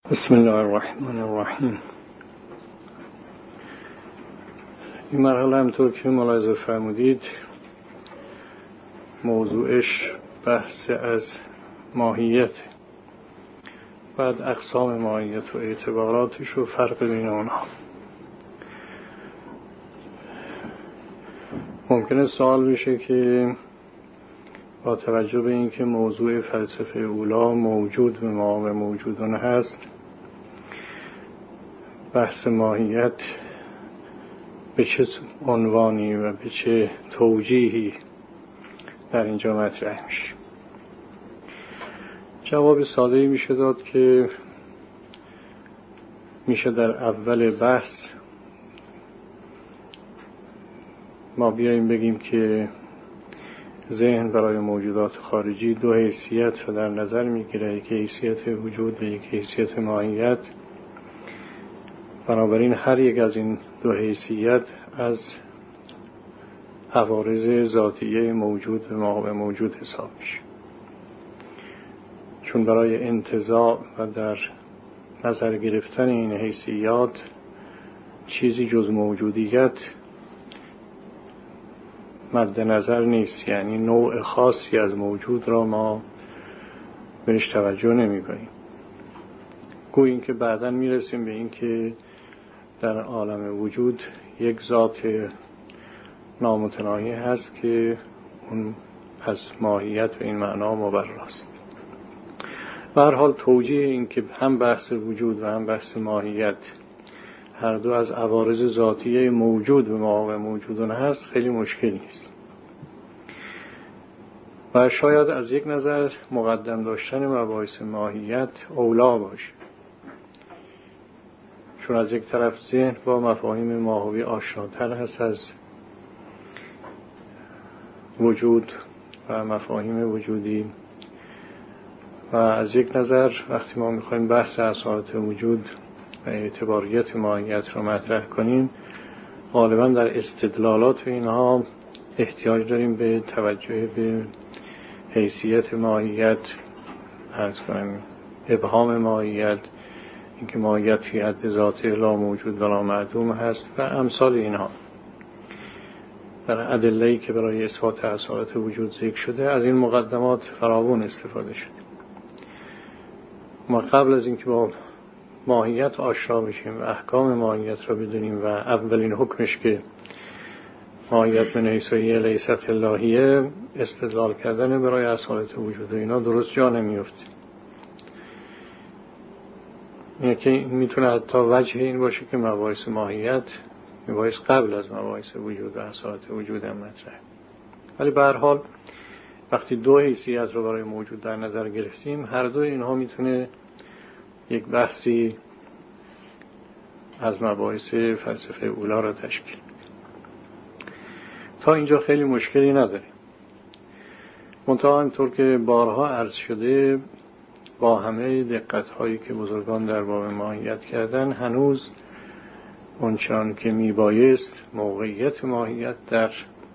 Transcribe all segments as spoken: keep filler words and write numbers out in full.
بسم الله الرحمن الرحیم. این مرحله همطور که ملاحظه فرمودید موضوعش بحث از ماهیت، بعد اقسام ماهیت و اعتباراتش و فرق بین اونها. ممکنه سوال بشه که با توجه به اینکه موضوع فلسفه اولا موجود به ما و موجودون هست، بحث ماهیت به چه عنوانی و به چه توجیهی در اینجا مطرح میشه؟ جواب ساده‌ای میشه داد که میشه در اول بحث ما بیاییم بگیم که ذهن برای موجودات خارجی دو حیثیت رو در نظر میگیره، یک حیثیت وجود و یک حیثیت ماهیت. بنابراین هر یک از این دو حیثیت از عوارض ذاتیه موجود به ما و موجود حساب میشه، چون برای انتزاع و در نظر گرفتن این حیثیات چیزی جز موجودیت مد نظر نیست، یعنی نوع خاصی از موجود را ما بهش توجه نمی کنیم. گویا این که بعداً میرسیم به این که در عالم وجود یک ذات نامتناهی هست که اون از ماهیت به این معنا مبراست. به هر حال توجیه این که هم بحث وجود و هم بحث ماهیت هر دو از عوارض ذاتیه موجود به ما و موجودون هست خیلی مشکل نیست و شاید از یک نظر مقدم داشتن مباحث ماهیت اولا باشه، چون از یک طرف ذهن با مفاهیم ماهوی آشناتر هست از وجود و مفاهیم وجودی، و از یک نظر وقتی ما میخوایم بحث اصالت وجود و اعتباریت ماهیت رو مطرح کنیم غالبا در استدلالات اینها احتیاج داریم به توجه به حیثیت ماهیت، عرض کنم ابهام ماهیت، اینکه ماهیت فی حد ذاته لا موجود ولا معدوم هست و امثال اینها. در ادله‌ای که برای اثبات اصالت وجود ذکر شده از این مقدمات فراوان استفاده شده. ما قبل از اینکه با ماهیت آشنا بشیم و احکام ماهیت را بدونیم و اولین حکمش که ماهیت من حیث هی لیست الهیه، استدلال کردن برای اصالت وجود و اینا درست جا نمیفته. اینه که میتونه حتی وجه این باشه که مباحث ماهیت مباحث قبل از مباحث وجود و اصالت وجود هم مطرح. ولی به هر حال وقتی دو حیثیت رو برای موجود در نظر گرفتیم، هر دو اینها میتونه یک بحثی از مباحث فلسفه اولا را تشکیل. تا اینجا خیلی مشکلی نداره. منتها اینطور که بارها عرض شده با همه دقت‌هایی که بزرگان در باب ماهیت کردن هنوز اونچنان که میبایست موقعیت ماهیت در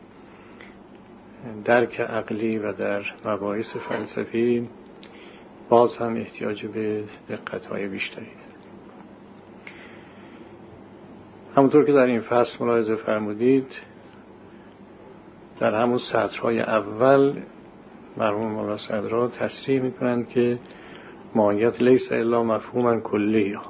درک عقلی و در مباحث فلسفی باز هم احتیاج به دقت‌های بیشتری داره. همونطور که در این فصل ملاحظه فرمودید در همون سطرهای اول مرحوم مولا صدرا تصریح میکنند که ماهیت لیس الا مفهوما کلیا،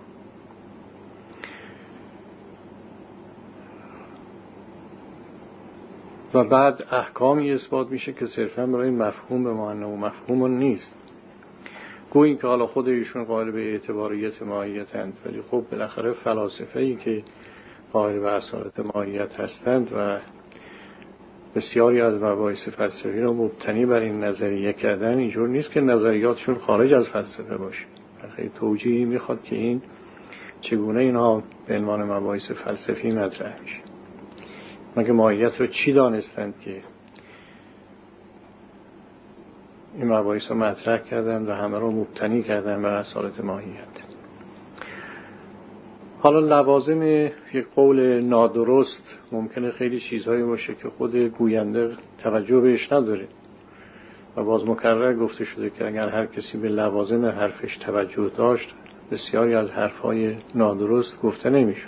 و بعد احکامی اثبات میشه که صرفا برای مفهوم به معنی و مفهوم نیست. گویی که حالا خود ایشون قائل به اعتباریت ماهیت هستند، ولی خب بالاخره فلاسفه‌ای که قائل به اصالت ماهیت هستند و بسیاری از مباحث فلسفی رو مبتنی بر این نظریه کردن، اینجور نیست که نظریاتشون خارج از فلسفه باشه. خیلی توجیهی میخواد که این چگونه اینها به عنوان مباحث فلسفی مطرح میشه. مگه ماهیت رو چی دانستند که این مباحث رو مطرح کردن و همه رو مبتنی کردن بر اصالت ماهیت؟ حالا لوازم یک قول نادرست ممکنه خیلی چیزهایی باشه که خود گوینده توجه بهش نداره و باز مکرر گفته شده که اگر هر کسی به لوازم حرفش توجه داشت بسیاری از حرفهای نادرست گفته نمیشه.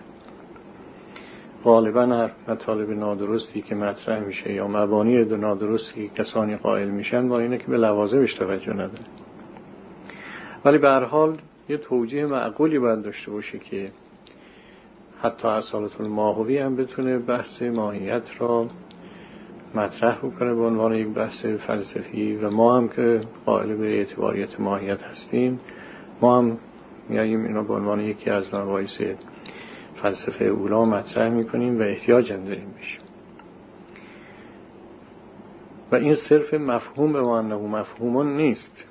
غالبا حرف مطالب نادرستی که مطرح میشه یا مبانی نادرستی که کسانی قائل میشن با اینه که به لوازمش توجه نداره. ولی به هر حال یه توجیه معقولی باید داشته باشه که حتی اصالت الماهوی هم بتونه بحث ماهیت را مطرح بکنه به عنوان یک بحث فلسفی و ما هم که قائل به اعتباریت ماهیت هستیم ما هم میاییم اینو به عنوان یکی از مباحث فلسفه اولا مطرح میکنیم و احتیاج هم داریم بشه. و این صرف مفهوم به معنی مفهومون نیست.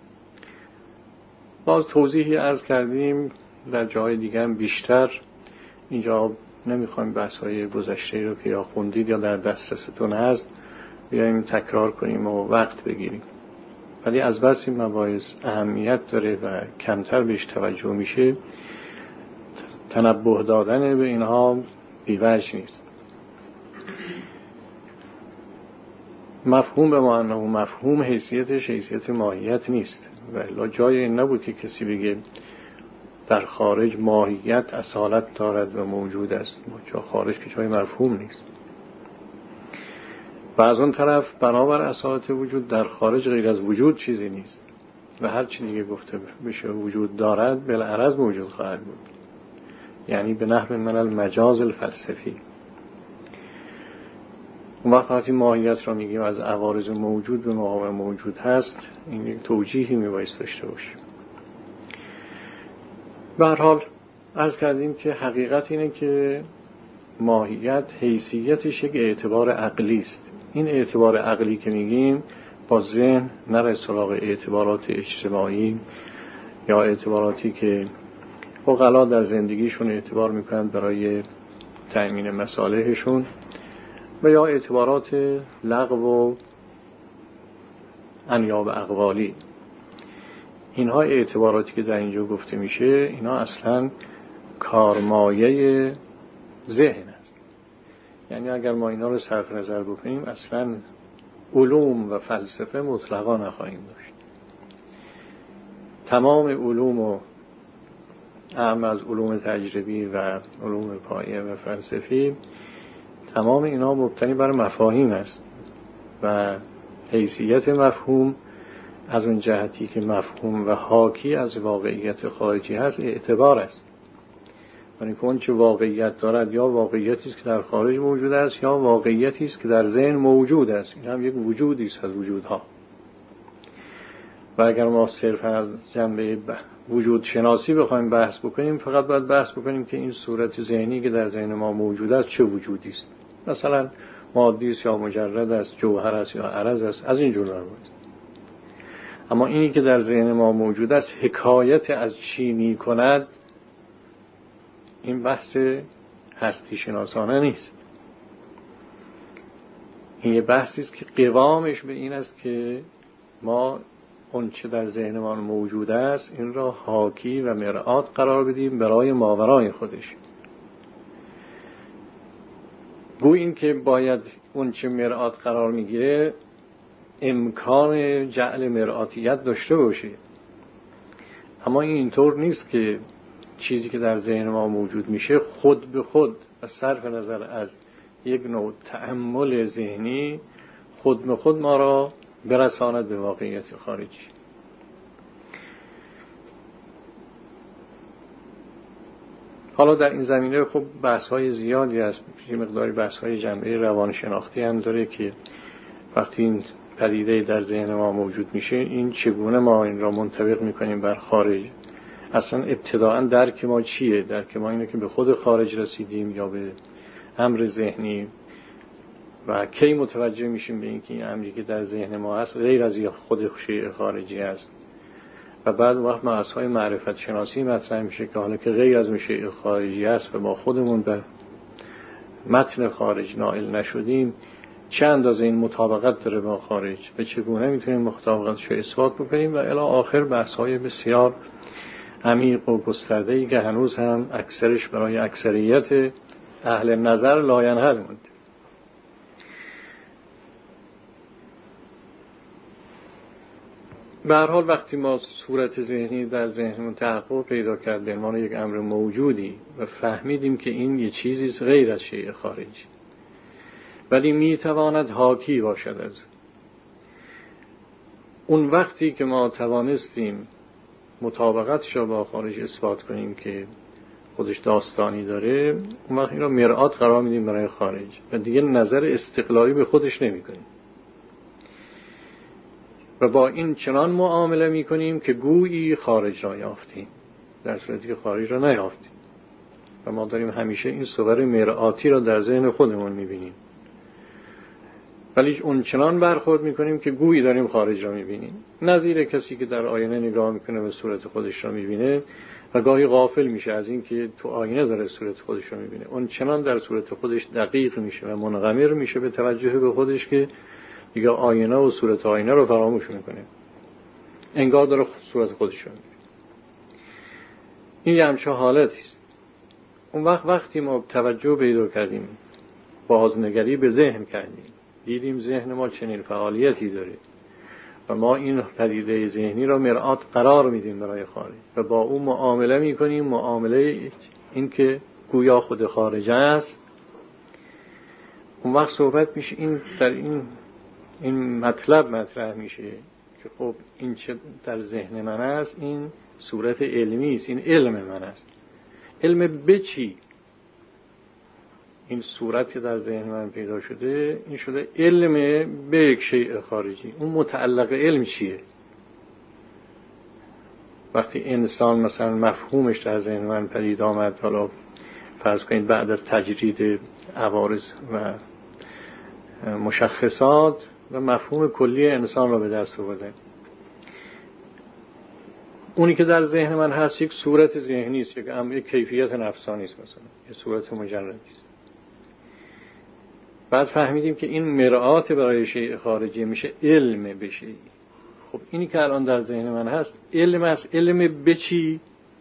باز توضیحی عرض کردیم در جای دیگه هم بیشتر، اینجا نمیخوایم بحث‌های گذشته رو که یا خوندید یا در دسترستون هست بیاییم تکرار کنیم و وقت بگیریم، ولی از بس این مباحث اهمیت داره و کمتر بهش توجه میشه، تنبه دادن به اینها بی‌وجه نیست. مفهوم به معنی و مفهوم حیثیتش حیثیت ماهیت نیست و الا جای این نبود که کسی بگه در خارج ماهیت اصالت دارد و موجود است. جا خارج که جای مفهوم نیست. و از اون طرف بنابر اصالت وجود در خارج غیر از وجود چیزی نیست و هر چی دیگه گفته بشه وجود دارد بالعرض موجود خواهد بود، یعنی به نحو من المجاز الفلسفی. اون وقت وقتی ماهیت را میگیم از عوارض موجود به ماهیت موجود هست، این یک توجیهی میبایست داشته باشه. به هر حال عرض کردیم که حقیقت اینه که ماهیت حیثیتش یک اعتبار عقلی است. این اعتبار عقلی که میگیم با ذهن نره سراغ اعتبارات اجتماعی یا اعتباراتی که عقلا در زندگیشون اعتبار میکنند برای تأمین مصالحشون و یا اعتبارات لغو و انیاب اقوالی. اینها اعتباراتی که در اینجا گفته میشه اینها اصلا کارمایه ذهن است. یعنی اگر ما اینا رو صرف نظر بکنیم اصلا علوم و فلسفه مطلقا نخواهیم داشت. تمام علوم و اهم از علوم تجربی و علوم پایه و فلسفی تمام اینا مبتنی بر مفاهیم است و حیثیت مفهوم از اون جهتی که مفهوم و حاکی از واقعیت خارجی هست اعتبار است. یعنی که اون چه واقعیت دارد یا واقعیتی است که در خارج موجود است یا واقعیتی است که در ذهن موجود است. این هم یک وجودی است از وجودها. و اگر ما صرفا از جنبه وجود شناسی بخوایم بحث بکنیم فقط باید بحث بکنیم که این صورت ذهنی که در ذهن ما موجود است چه وجودی است. مثلا مادی است یا مجرد است، جوهر است یا عرض است، از این جور بود. اما اینی که در ذهن ما موجود است حکایت از چی می کند، این بحث هستی شناسانه نیست. این یه بحثی است که قوامش به این است که ما اون چه در ذهن ما موجود است این را حاکی و مرآت قرار بدیم برای ماورای خودش. گویا این که باید اون چه مرآت قرار میگیره امکان جعل مرآتیت داشته باشه، اما این اینطور نیست که چیزی که در ذهن ما موجود میشه خود به خود و صرف نظر از یک نوع تأمل ذهنی خود به خود ما را برساند به واقعیت خارجی. حالا در این زمینه خب بحث‌های زیادی هست، یه مقداری بحث‌های جنبه روانشناختی هم داره که وقتی این پدیده در ذهن ما موجود میشه این چگونه ما این را منطبق میکنیم بر خارج. اصلا ابتداءً درک ما چیه؟ درک ما اینه که به خود خارج رسیدیم یا به امر ذهنی و کی متوجه میشیم به اینکه این امری که در ذهن ما هست غیر از خود شیء خارجی است و بعد وقت مبحث‌های معرفت شناسی مطرح میشه که حالا که غیر از اون شیء خارجی است و ما خودمون به متن خارج نائل نشدیم چه اندازه این مطابقت داره با خارج و چگونه میتونیم مطابقتش رو اثبات بکنیم و الی آخر بحث‌های بسیار عمیق و گسترده‌ای که هنوز هم اکثرش برای اکثریت اهل نظر لاینحل مونده. به هر حال وقتی ما صورت ذهنی در ذهنمون تحقق پیدا کرد به عنوان یک امر موجودی و فهمیدیم که این یه چیزی غیر از شیء خارجی، ولی میتواند حاکی باشد از اون، وقتی که ما توانستیم مطابقتش را با خارج اثبات کنیم که خودش داستانی داره، اون وقت این را مرآت قرار میدیم برای خارج و دیگه نظر استقلالی به خودش نمی کنیم و با این چنان معامله می کنیم که گویی خارج را یافتیم، در صورتی که خارج را نیافتیم. و ما داریم همیشه این صور مرآتی را در ذهن خودمون می بینیم، ولی اون چنان برخورد می کنیم که گویی داریم خارج را می بینیم. نظیر کسی که در آینه نگاه میکنه و صورت خودش را می بینه و گاهی غافل میشه از این که تو آینه داره صورت خودش رو میبینه، اون چنان در صورت خودش دقیق میشه و منغمر میشه به توجه به خودش که دیگه آینه و صورت آینه رو فراموش میکنه، انگار داره صورت خودش رو میبینه. این یه همچه حالتی است. اون وقت وقتی ما توجه پیدا کردیم، بازنگری به ذهن کردیم، دیدیم ذهن ما چنین فعالیتی داره و ما این پدیده ذهنی را مرآت قرار میدیم برای خارج و با اون معامله میکنیم، معامله این که گویا خود خارج است. اون وقت صحبت میشه این در این این مطلب مطرح میشه که خب این چه در ذهن من است، این صورت علمی است، این علم من است. علم به چی؟ این صورتی در ذهن من پیدا شده، این شده علم به یک شیء خارجی. اون متعلق علم چیه؟ وقتی انسان مثلا مفهومش در ذهن من پدید آمد، حالا فرض کنید بعد از تجرید عوارض و مشخصات و مفهوم کلی انسان را به دست آورده، اونی که در ذهن من هست یک صورت ذهنی است، یک امر، یک کیفیت نفسانی است، مثلا یک صورت مجردی است. بعد فهمیدیم که این مرآت برای شیء خارجی میشه علم بشه. خب اینی که الان در ذهن من هست علم است. علم به چی؟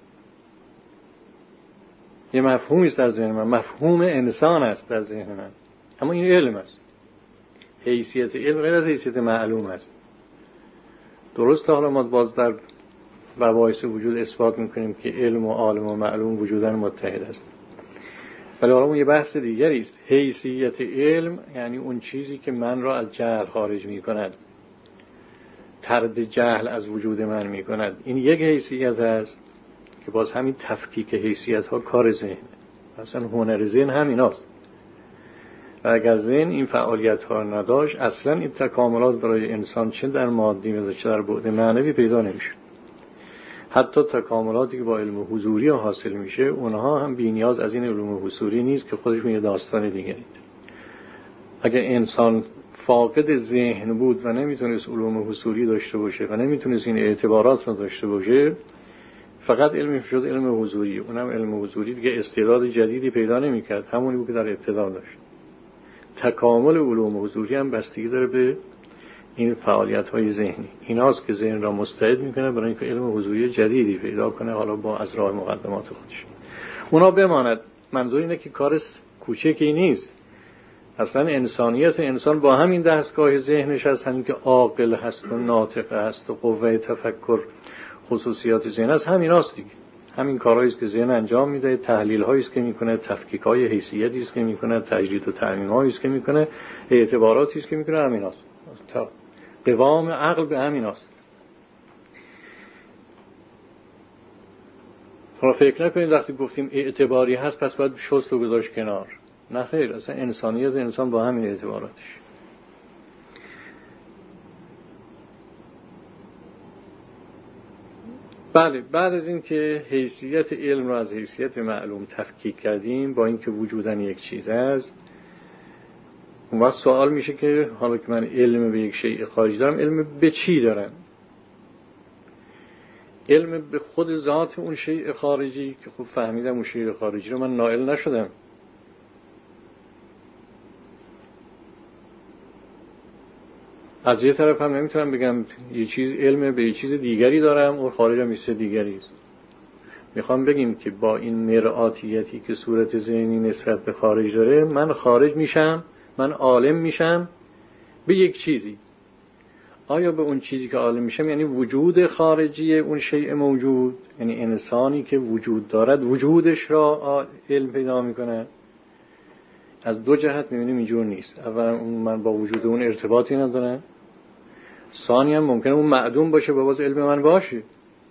یه مفهومی است در ذهن من، مفهوم انسان است در ذهن من، اما این علم است. حیثیت علم غیر از حیثیت معلوم است. درست حالا ما باز در مباحث وجود اثبات میکنیم که علم و عالم و معلوم وجودن متحد است، ولی حالا اون یه بحث دیگری است. حیثیت علم یعنی اون چیزی که من را از جهل خارج میکند، طرد جهل از وجود من میکند. این یک حیثیت است که باز همین تفکیک حیثیت ها کار ذهن، اصلا هنر ذهن همین است. و اگر ذهن این فعالیت ها نداشت، اصلا این تکاملات برای انسان چه در مادی و چه در بعد معنوی پیدا نمیشه. حتی تکاملاتی که با علم حضوری حاصل میشه، اونها هم بی نیاز از این علوم حضوری نیست که خودشون یه داستان دیگری. اگر انسان فاقد ذهن بود و نمیتونست علوم حضوری داشته باشه و نمیتونست این اعتبارات رو داشته باشه، فقط علم شد علم حضوری، اونم علم حضوری دیگه استعداد جدیدی پیدا نمیکرد، همونی بود که در ابتدا داشت. تکامل علوم حضوری هم بستگی داره به این فعالیت‌های ذهنی. ایناست که ذهن را مستعد میکنه برای اینکه علم حضوری جدیدی پیدا کنه، حالا با از راه مقدمات خودش. اونا بماند. منظور اینه که کار کوچکی نیست. اصلا انسانیت انسان با همین دستگاه ذهنش هست، همین که عاقل هست و ناطق هست و قوه تفکر خصوصیات ذهن هست، همین هست دیگه. همین کارهایی است که ذهن انجام میده، تحلیل هایی است که میکنه، تفکیک های حیثیتی است که میکنه، تجدید و تعمیم هایی است که میکنه، اعتباراتی است که میکنه، همین هست. قوام عقل به همین هست. حالا فکر نکنید وقتی گفتیم اعتباری هست پس باید شست و گذاشت کنار. نه خیر، اصلا انسانیت انسان با همین اعتباراتش. بله، بعد از این که حیثیت علم رو از حیثیت معلوم تفکیک کردیم با اینکه وجودن یک چیز است، اون وقت سوال میشه که حالا که من علم به یک شیء خارجی دارم، علم به چی دارم؟ علم به خود ذات اون شیء خارجی که خوب فهمیدم اون شیء خارجی رو من نائل نشدم. از یه طرف هم نمیتونم بگم یه چیز علم به یه چیز دیگری دارم اون خارجم یه چیز دیگری است. میخوام بگیم که با این مرآتیتی که صورت ذهنی نسبت به خارج داره، من خارج میشم، من عالم میشم به یک چیزی. آیا به اون چیزی که عالم میشم یعنی وجود خارجی اون شیء موجود، یعنی انسانی که وجود دارد وجودش را علم پیدا میکنه؟ از دو جهت میبینیم اینجور نیست. اولا من با وجود اون ارتباطی ندارم، ثانیا ممکنه اون معدوم باشه و باز علم من باشه.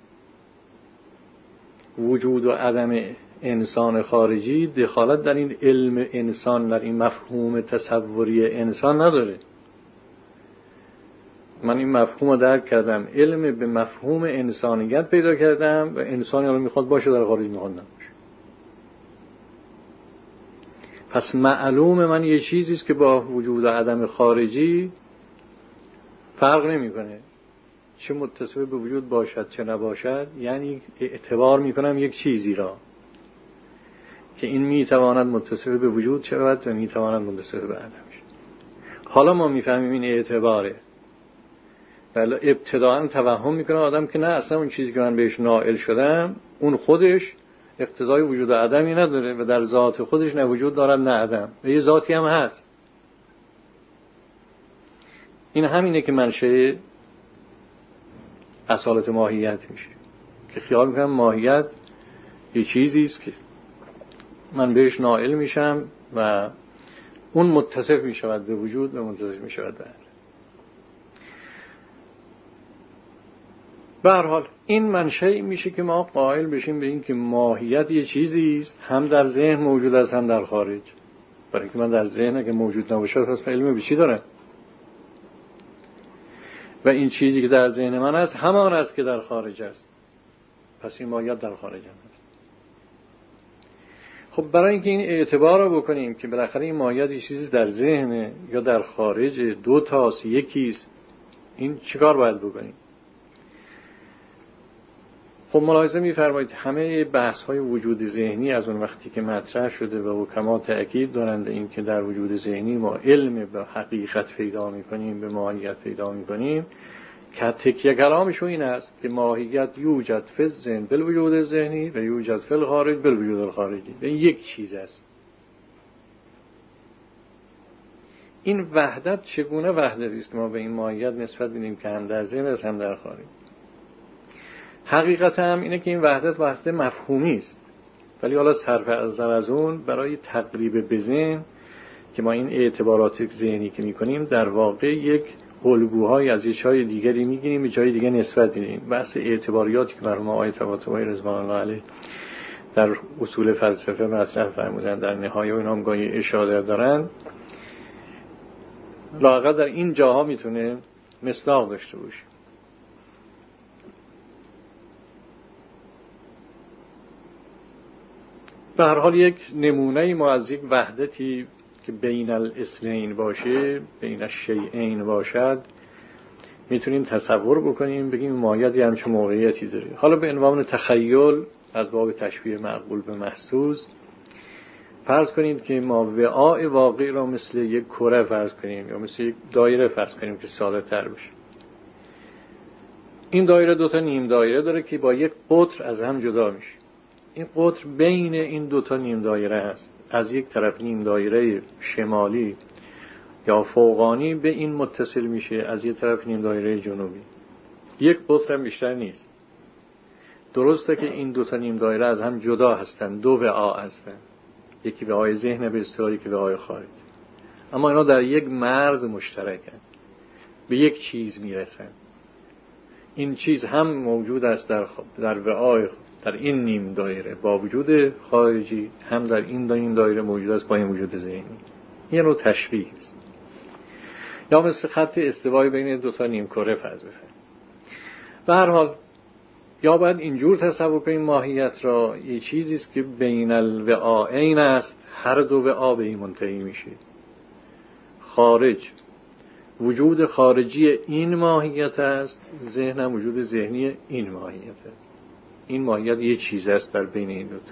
وجود و عدم انسان خارجی دخالت در این علم انسان، در این مفهوم تصوری انسان نداره. من این مفهوم رو درک کردم، علم به مفهوم انسانیت پیدا کردم و انسانی رو میخواد باشه در خارج میخواد نباشه. پس معلوم من یه چیزیست که با وجود و عدم خارجی فرق نمیکنه، چه متصل به وجود باشد چه نباشد. یعنی اعتبار میکنم یک چیزی را که این میتواند متصل به وجود شود و میتواند متصل به عدم شود. حالا ما میفهمیم این اعتباره، ولی ابتداعا توهم میکنه آدم که نه، اصلا اون چیزی که من بهش نائل شدم اون خودش اقتضای وجود عدمی نداره و در ذات خودش نه وجود دارد نه عدم، و یه ذاتی هم هست. این همینه که منشأ اصالت ماهیت میشه، که خیال میکنم ماهیت یه چیزی است که من بهش نائل میشم و اون متصف میشود به وجود و متصف میشود به عدم. به هر حال این منشأ میشه که ما قائل بشیم به این که ماهیت یه چیزی است، هم در ذهن موجود است هم در خارج. برای اینکه من در ذهن اگه موجود نباشه پس علم به چی دارم؟ و این چیزی که در ذهن من است همان است که در خارج است، پس این ماهیت در خارج هم است. خب برای اینکه این اعتبار رو بکنیم که بالاخره این ماهیت یه چیزی در ذهن یا در خارج، دو تاست یکیست، این چیکار باید بکنیم؟ خب ملاحظه می‌فرمایید همه بحث‌های وجود ذهنی از اون وقتی که مطرح شده و حکما تأکید دارند این که در وجود ذهنی ما علم به حقیقت پیدا می‌کنیم، به ماهیت پیدا می‌کنیم، که تکیه کلامشون این است که ماهیت یوجد فی الذهن بالوجود ذهنی و یوجد فی الخارج بالوجود الخارجی. این یک چیز است. این وحدت چگونه وحدتی است که ما به این ماهیت نسبت میدیم که هم در ذهن است هم در خارج؟ حقیقت هم اینه که این وحدت وحدت مفهومی است، ولی حالا صرف نظر از اون برای تقریب به ذهن که ما این اعتبارات ذهنی که میکنیم در واقع یک الگوهای از یه جای دیگری میگیریم به جای دیگه نسبت میدیم. بحث اعتباریاتی که مرحوم آقای طباطبایی رضوان الله علیه در اصول فلسفه مطرح فرمودن در نهایه و اینا هم گاهی اشاره دارن، لااقل در این جاها میتونه مصداق داشته باشه. به هر حال یک نمونه ما از یک وحدتی که بین الاثنین باشه، بین الشیئین باشد، میتونیم تصور بکنیم، بگیم ماهیت یه همچون موقعیتی داره. حالا به عنوان تخیل از باب تشبیه معقول به محسوس فرض کنید که ما وعاء واقعی را مثل یک کره فرض کنیم یا مثل یک دایره فرض کنیم که ساده تر بشه. این دایره دوتا نیم دایره داره که با یک قطر از هم جدا میشه. این قطر بین این دوتا نیم دایره هست. از یک طرف نیم دایره شمالی یا فوقانی به این متصل میشه، از یک طرف نیم دایره جنوبی. یک قطر هم بیشتر نیست. درسته که این دوتا نیم دایره از هم جدا هستن، دو وعا هستن، یکی وعای ذهن به اصطلاح، یکی وعای خارج، اما اینا در یک مرز مشترکن، به یک چیز میرسن. این چیز هم موجود است در در وعای در این نیم دایره با وجود خارجی، هم در این نیم دایره موجود است با این وجود ذهنی. یه نوع تشبیه است، یا مثل خط استوایی بین دو تا نیم کره فرض بفرمایید. به هر حال یا باید اینجور تصور کنیم ماهیت را یه چیزی است که بین الوعاءین است، هر دو وعا به این منتهی میشه. خارج وجود خارجی این ماهیت است، ذهن هم وجود ذهنی این ماهیت است. این ماهیت یه چیز است در بین این دو تا.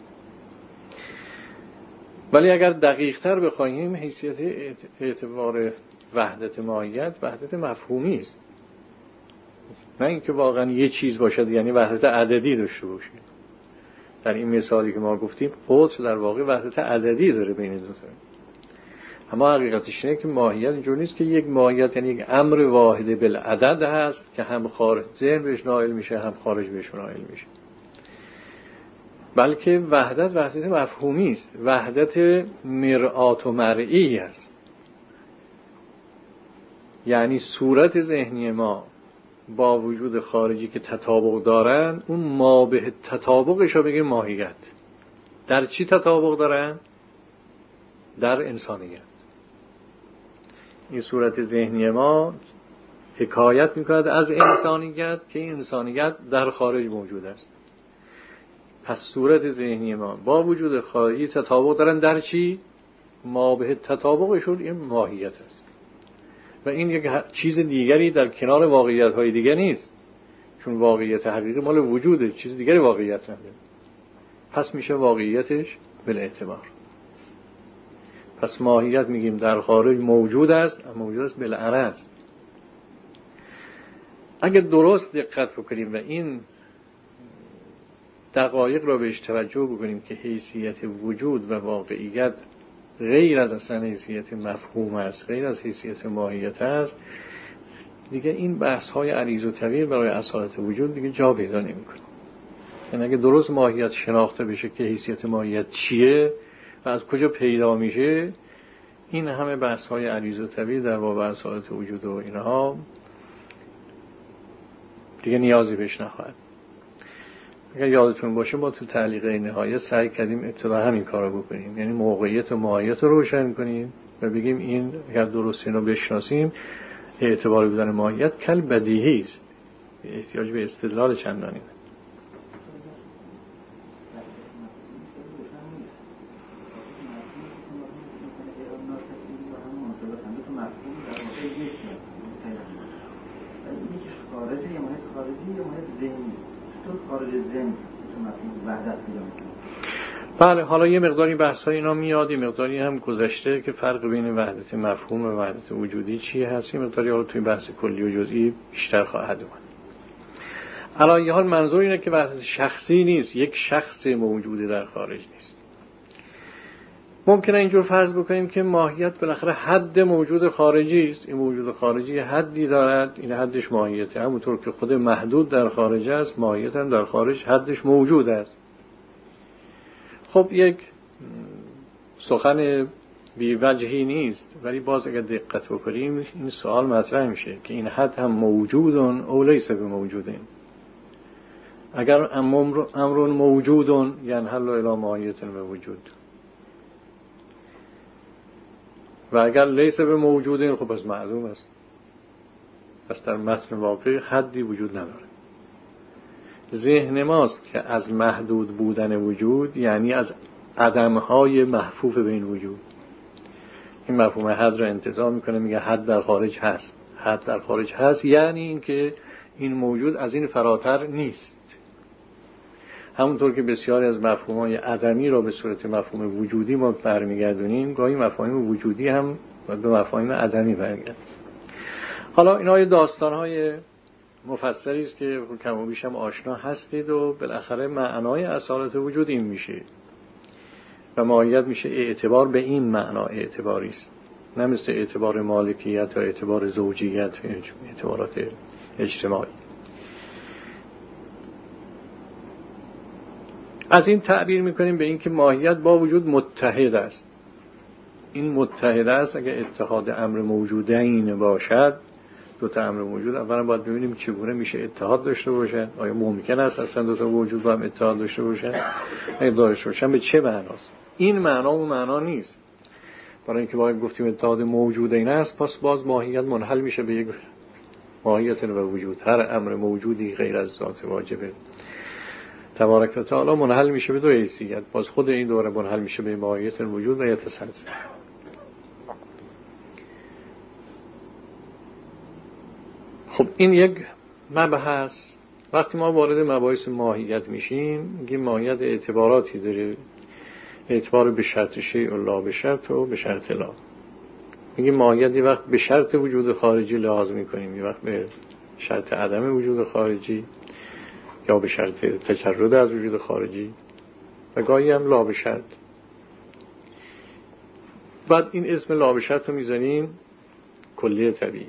ولی اگر دقیق تر بخواهیم حیثیت اعتبار وحدت ماهیت وحدت مفهومی است، نه اینکه واقعا یه چیز باشد یعنی وحدت عددی داشته باشه. در این مثالی که ما گفتیم قطر در واقع وحدت عددی داره بین دو تا، اما حقیقتش اینه که ماهیت اینجور نیست که یک ماهیت یعنی یک امر واحد بالعدد هست که هم خارج ذهن بهش نائل میشه هم خارج بهش نائل میشه، بلکه وحدت وحدت مفهومی است، وحدت مرآت و مرئی است. یعنی صورت ذهنی ما با وجود خارجی که تطابق دارن، اون ما به تطابقش رو بگیم ماهیت. در چی تطابق دارن؟ در انسانیت. این صورت ذهنی ما حکایت میکند از انسانیت که این انسانیت در خارج موجود است. پس صورت ذهنی ما با وجود خارجی تطابق دارن در چی؟ ما به تطابقشون این ماهیت است و این یک چیز دیگری در کنار واقعیت‌های دیگه نیست، چون واقعیت حقیقی مال وجوده، چیز دیگری واقعیت نداره. پس میشه واقعیتش بالاعتبار. پس ماهیت میگیم در خارج موجود است، موجود است بالعرض. اگر درست دقت بکنیم و این دقایق را بهش توجه بکنیم که حیثیت وجود و واقعیت غیر از اصلا حیثیت مفهوم است، غیر از حیثیت ماهیت است، دیگه این بحث های عریض و طویل برای اصالت وجود دیگه جا پیدا نمیکنه. یعنی اگه درست ماهیت شناخته بشه که حیثیت ماهیت چیه و از کجا پیدا میشه، این همه بحث های عریض و طویل در باب اصالت وجود و اینها دیگه نیازی بهش نخواهد. اگر یادتون باشه ما تو تعلیق نهایه سعی کردیم ابتدا همین کارو بکنیم، یعنی موقعیت و ماهیت رو روشن کنیم و بگیم این اگر درست اینو بشناسیم اعتبار بودن ماهیت کل بدیهی است، احتیاج به استدلال چندانی. بله، حالا یه مقداری بحث‌های اینا میاد، یه مقداری هم گذشته که فرق بین وحدت مفهوم و وحدت وجودی چیه هست، یه مقداری حالا توی بحث کلی و جزئی بیشتر خواهد اومد. الان یه حال منظور اینه که وحدت شخصی نیست، یک شخص موجودی در خارج نیست. ممکنه اینجور فرض بکنیم که ماهیت بالاخره حد موجود خارجی است، این موجود خارجی حدی دارد، این حدش ماهیته. همونطور که خود محدود در خارج است، ماهیت هم در خارج حدش موجود است. خب یک سخن بی وجهی نیست، ولی باز اگر دقت بکنیم این سوال مطرح میشه که این حد هم موجودن او لیس بموجودن. اگر امر موجودن یعنی حل الی ماهیت و وجود، و اگر لیس بموجودن خب پس معلوم است، پس در متن واقعی حدی وجود نداره. ذهن ماست که از محدود بودن وجود، یعنی از عدمهای محفوف بین وجود، این مفهوم حد را انتزاع میکنه، میگه حد در خارج هست. حد در خارج هست یعنی این که این موجود از این فراتر نیست. همونطور که بسیاری از مفاهیم عدمی را به صورت مفهوم وجودی ما برمیگردونیم، گاهی مفاهیم وجودی هم به مفاهیم عدمی برمیگردن. حالا اینا یه داستان‌های مفصلی است که کم و بیش هم آشنا هستید و بالاخره معنای اصالت وجود این میشه و ماهیت میشه اعتبار به این معنا اعتباری است، نه مثل اعتبار مالکیت یا اعتبار زوجیت و اعتبارات اجتماعی. از این تعبیر میکنیم به این که ماهیت با وجود متحد است. این متحد است اگر اتحاد امر موجودین باشد، دو تا امر موجود، اولا باید ببینیم چگونه میشه اتحاد داشته باشن. آیا ممکن است اصلا دو تا موجود با هم اتحاد داشته باشن؟ اگه داشته باشن به چه معناست؟ این معنا اون معنا نیست. برای اینکه باید گفتیم اتحاد موجودین است، پس باز ماهیت منحل میشه به یک ماهیت و وجود. هر امر موجودی غیر از ذات واجبه تبارک و تعالی منحل میشه به دو حیثیت، باز خود این دوره منحل میشه به ماهیت وجود و یتسلسل. خب این یک مبحث. وقتی ما وارد مباحث ماهیت میشیم میگیم ماهیت اعتباراتی داره، اعتبار به شرط شیء و لا به شرط و به شرط لا. میگیم ماهیت یه وقت به شرط وجود خارجی لحاظ میکنیم، یه وقت به شرط عدم وجود خارجی یا به شرط تجرد از وجود خارجی و گاهی هم لا به شرط. بعد این اسم لابشرط رو میزنیم کلیه طبیعی.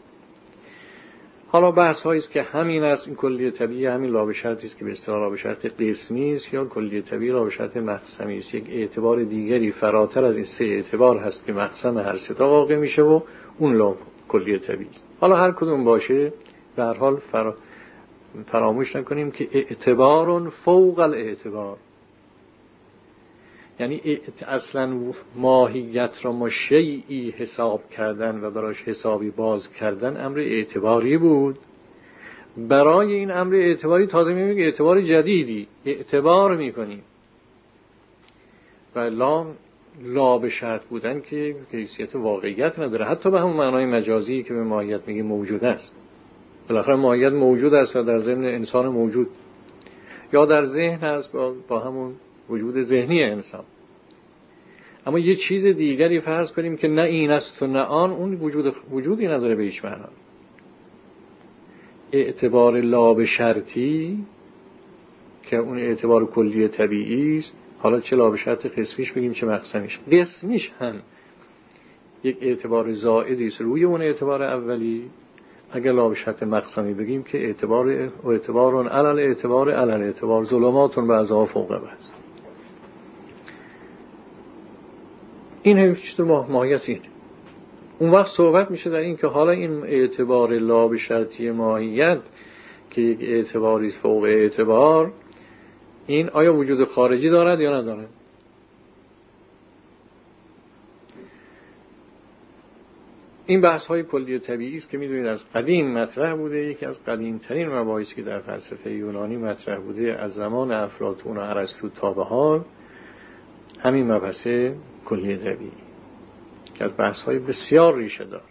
حالا بحث هایی است که همین است، این کلیه طبیعی همین لابشرطی است که به اصطلاح لابشرط قسمی است یا کلیه طبیعی لابشرط مقسمی است. یک اعتبار دیگری فراتر از این سه اعتبار هست که مقسم هر سه تا واقع میشه و اون لاب کلیه طبیعی است. حالا هر کدوم باشه به هر حال فرا... فراموش نکنیم که اعتبار فوق الاعتبار، یعنی اصلا ماهیت را ما شیئی حساب کردن و براش حسابی باز کردن امر اعتباری بود. برای این امر اعتباری تازه میگه اعتبار جدیدی اعتبار میکنیم و لا لا به شرط بودن که حیثیت واقعیت نداره، حتی به همون معنای مجازی که به ماهیت میگه موجود است. بالاخره ماهیت موجود است و در ذهن انسان موجود یا در ذهن است با, با همون وجود ذهنی انسان. اما یه چیز دیگری فرض کنیم که نه این است و نه آن، اون وجود وجودی نداره به هیچ معنا. اعتبار لا به شرطی که اون اعتبار کلی طبیعی است، حالا چه لا به شرط قسمیش بگیم چه مقسمیش، قسمیش هم یک اعتبار زائدی است روی اون اعتبار اولی. اگر لا به شرط مقسمی بگیم که اعتبار اعتبارون علل اعتبار علل اعتبار ظلماتون بعضها فوق بعض. این هیچ تو ماهیت اینه. اون وقت صحبت میشه در این که حالا این اعتبار لا به شرطی ماهیت که یک اعتباری فوق اعتبار، این آیا وجود خارجی دارد یا ندارد؟ این بحث های کلی طبیعی است که میدونید از قدیم مطرح بوده. یکی از قدیمترین مباحثی که در فلسفه یونانی مطرح بوده از زمان افلاطون و ارسطو تا به حال همین مبحث کلی طبیعی که از بحث های بسیار ریشه دار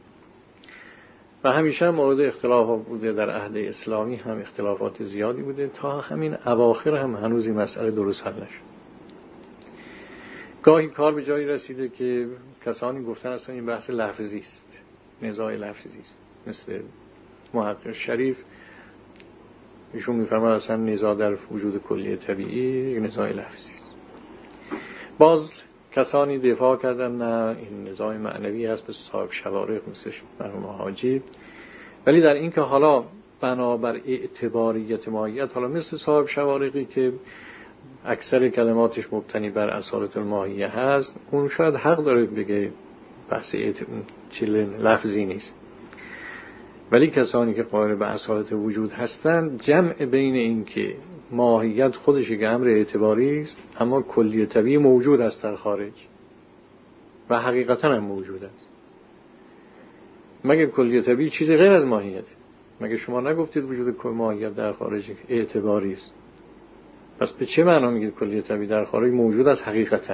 و همیشه مورد اختلاف بوده. در عهد اسلامی هم اختلافات زیادی بوده، تا همین اواخر هم هنوز این مسئله درست حل نشد. گاهی کار به جایی رسیده که کسانی گفتن اصلا این بحث لفظی است، نزاع لفظی است، مثل محقق شریف ایشون میفرماید اصلا نزاع در وجود کلی طبیعی نزاع لفظی است. باز کسانی دفاع کردن نه این نزاع معنوی هست به صاحب شوارق مثل مرحوم حاجی، ولی در این که حالا بنابر اعتباریت ماهیت، حالا مثل صاحب شوارقی که اکثر کلماتش مبتنی بر اصالت الماهیه هست، اون شاید حق داره بگه بحث چیل لفظی نیست، ولی کسانی که قائل به اصالت وجود هستند جمع بین این که ماهیت خودش یک امر اعتباری است اما کلی طبیعی موجود است در خارج و حقیقتا هم موجود است. مگه کلی طبیعی چیزی غیر از ماهیت؟ مگه شما نگفتید وجود ماهیت در خارج اعتباری است؟ پس به چه معنا میگید کلی طبیعی در خارج موجود است حقیقتا؟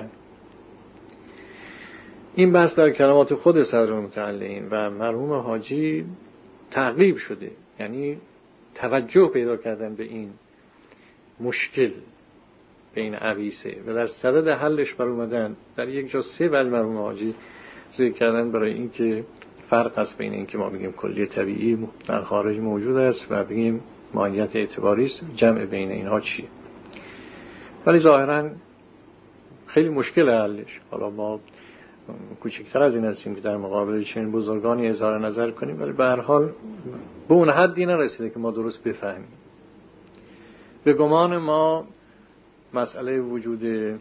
این بحث در کلمات خود صدر المتعلین و مرحوم حاجی تعقیب شده، یعنی توجه پیدا کردن به این مشکل بین عویسه و در صدد حلش بر اومدن. در یک جا سه بل مرحوم حاجی ذکر کردن برای این که فرق است بین این که ما بگیم کلی طبیعی در خارج موجود است و بگیم ماهیت اعتباری است، جمع بین اینها چیه. ولی ظاهرا خیلی مشکل حلش. حالا ما کوچکتر از این هستیم که در مقابل چنین بزرگانی اظهار نظر کنیم، ولی به هر حال به اون حدی نرسیده که ما درست بفهمیم. به گمان ما مسئله وجود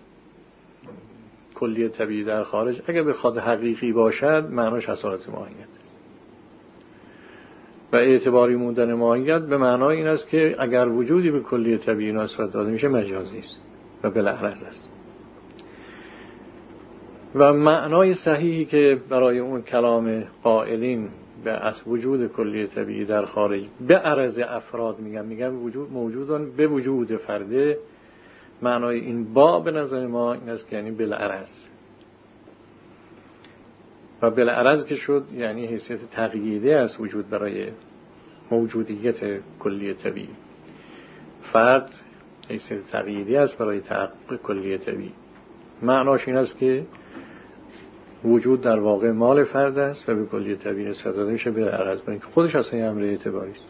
کلی طبیعی در خارج اگر بخواد حقیقی باشد معناش اصالت ماهیت است و اعتباری موندن ماهیت به معنای این است که اگر وجودی به کلی طبیعی نسبت داده میشه مجازی است و بالعرض است. و معنای صحیحی که برای اون کلام قائلین به از وجود کلی طبیعی در خارج به عرض افراد میگن میگن وجود موجودان به وجود فرده، معنای این با به نظر ما این است که یعنی بالعرض و بالعرض که شد یعنی حیثیت تقییده از وجود برای موجودیت کلی طبیعی. فرد حیثیت تقییده است برای تحقق کلی طبیعی. معناش این است که وجود در واقع مال فرد است و به کلی طبیعی نسبت داده میشه بالعرض، برای اینکه خودش اصلا امر اعتباری است.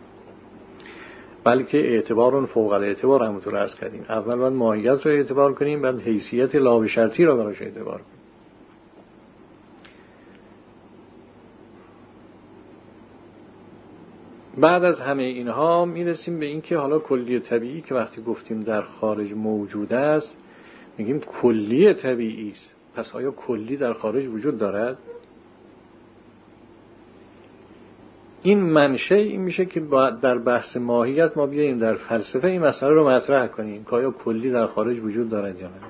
بلکه اعتبارون فوق الاعتبار همونطور عرض کردیم. اول باید ماهیت رو اعتبار کنیم، بعد حیثیت لا به شرطی رو براش اعتبار کنیم. بعد از همه اینها میرسیم به این که حالا کلی طبیعی که وقتی گفتیم در خارج موجود است میگیم کلی طبیعی است. پس آیا کلی در خارج وجود دارد؟ این منشه این میشه که در بحث ماهیت ما بیاییم در فلسفه این مسئله رو مطرح کنیم که آیا کلی در خارج وجود دارد یا نه.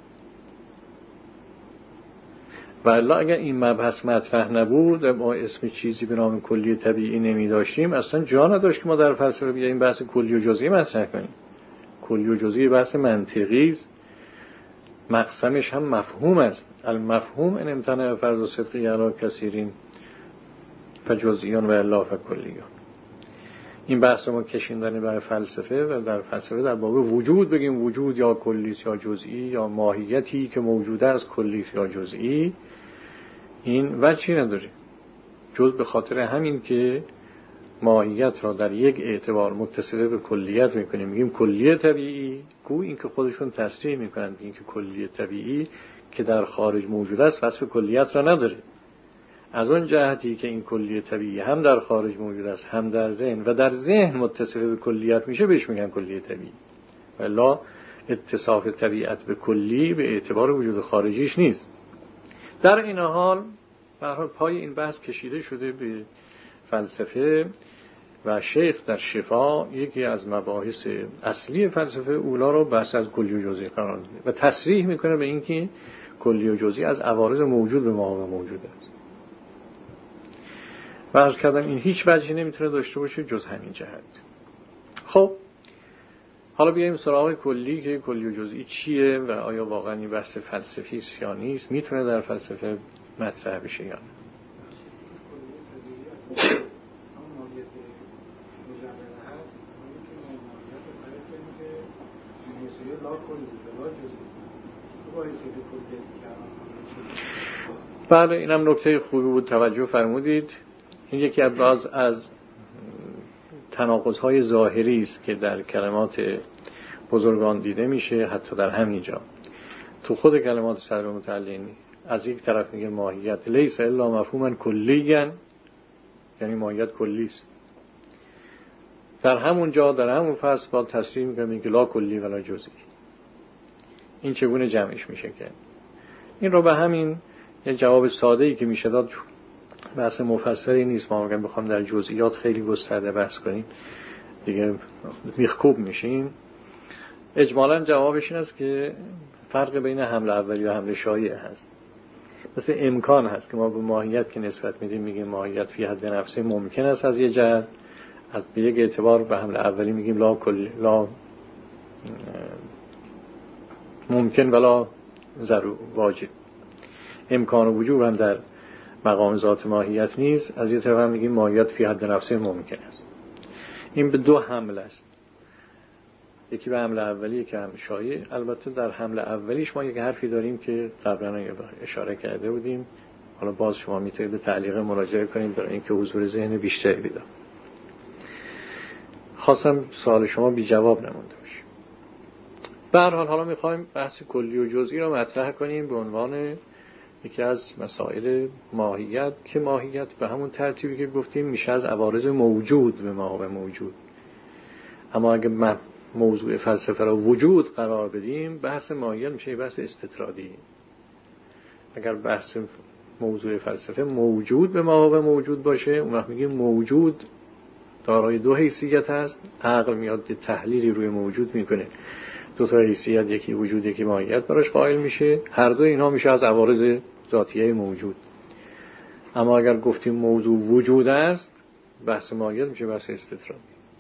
والا اگر این مبحث مطرح نبود، ما اسم چیزی به نام کلی طبیعی نمی داشتیم، اصلا جا نداشت که ما در فلسفه بیاییم بحث کلی و جزئی مطرح کنیم. کلی و جزئی بحث منطقی است، مقسمش هم مفهوم است. المفهوم ان امتنع فرض و صدقی علی کثیرین فجزئیان و الا فکلیان. این بحث ما کشیندن برای فلسفه و در فلسفه در باب وجود بگیم وجود یا کلی یا جزئی یا ماهیتی که موجوده است کلی یا جزئی، این وجهی نداره جز به خاطر همین که ماهیت را در یک اعتبار متصل به کلیت میکنیم، میگیم کلیه طبیعی، گو این که خودشون تصریح میکنن این که کلیه طبیعی که در خارج موجود است وصف کلیت را نداره. از اون جهتی که این کلیه طبیعی هم در خارج موجود است هم در ذهن و در ذهن متصل به کلیت میشه بهش میگن کلیه طبیعی. والا اتصاف طبیعت به کلی به اعتبار وجود خارجیش نیست. در این حال به هر حال پای این بحث کشیده شده به فلسفه و شیخ در شفا یکی از مباحث اصلی فلسفه اولا رو بحث از کلی و جزئی قرار میده و تصریح میکنه به اینکه کلی و جزئی از عوارض موجود به ماهو موجود است. و عرض کردم این هیچ وجهی نمیتونه داشته باشه جز همین جهت. خب حالا بیاییم سراغ کلی که کلی و جزئی چیه و آیا واقعا این بحث فلسفی است یا نیست، میتونه در فلسفه مطرح بشه یا نه. بله اینم نکته خوبی بود توجه فرمودید. این یکی از از تناقض‌های ظاهری است که در کلمات بزرگان دیده میشه، حتی در همین جا تو خود کلمات صدر متعلین از یک طرف میگه ماهیت لیس الا مفهوما کلیًا، یعنی ماهیت کلی است. در همون جا در همون فصل با تصریح میکنه که لا کلی ولا جزئی. این چگونه جمعش میشه که این رو به همین یه جواب ساده‌ای که میشه داد، بحث مفصلی نیست، ما اگر بخوام در جزئیات خیلی گسترده بحث کنیم دیگه میخکوب میشیم. اجمالاً جوابش این است که فرق بین حمله اولی و حمله شایع هست. مثل امکان هست که ما به ماهیت که نسبت میدیم میگیم ماهیت فی حد نفسه ممکن است از یه جهت، از به یک اعتبار به حمله اولی میگیم لا کل لا ممکن ولا ضرور واجب. امکان و وجوب هم در مقام ذات ماهیت نیست، از یه طرف هم میگیم ماهیت فی حد نفسه ممکن است. این به دو حمله است، یکی به حمله اولی یکی حمله شایع. البته در حمله اولیش ما یک حرفی داریم که قبلا اشاره کرده بودیم، حالا باز شما میتونید به تعلیق مراجعه کنید برای اینکه حضور ذهن بیشتری بیدا. خواستم سوال شما بی جواب نمونده باشه. به هر حال حالا میخوایم بحث کلی و جزئی رو مطرح کنیم به عنوان یکی از مسائل ماهیت، که ماهیت به همون ترتیبی که گفتیم میشه از عوارض موجود به ما و موجود. اما اگه موضوع فلسفه را وجود قرار بدیم بحث ماهیت میشه بحث استطرادی. اگر بحث موضوع فلسفه موجود به ما و موجود باشه اون وقت میگیم موجود دارای دو حیثیت هست. عقل میاد یه تحلیلی روی موجود میکنه، دو تا حیثیت، یکی وجود یکی ماهیت براش قائل میشه، هر دو اینا میشه از عوارض ذاتیه موجود. اما اگر گفتیم موضوع وجود است بحث ماهیت میشه بحث استطراد.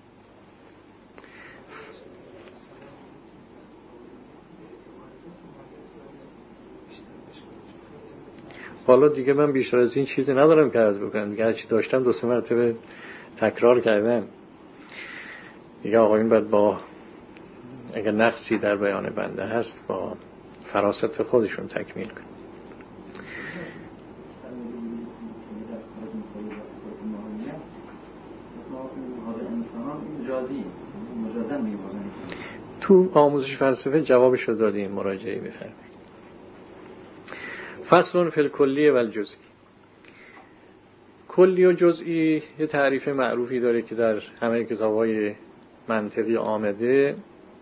حالا دیگه من بیشتر از این چیزی ندارم که عرض بکنم دیگه، هرچی داشتم دو سه مرتبه تکرار کردم دیگه. آقایون باید با اگر نقصی در بیان بنده هست با فراست خودشون تکمیل کن. تو آموزش فلسفه جوابش رو دادیم، مراجعه بفرمایید. فصل فی الکلیه و الجزئی. کلی و جزئی یه تعریف معروفی داره که در همه کتاب‌های منطقی آمده،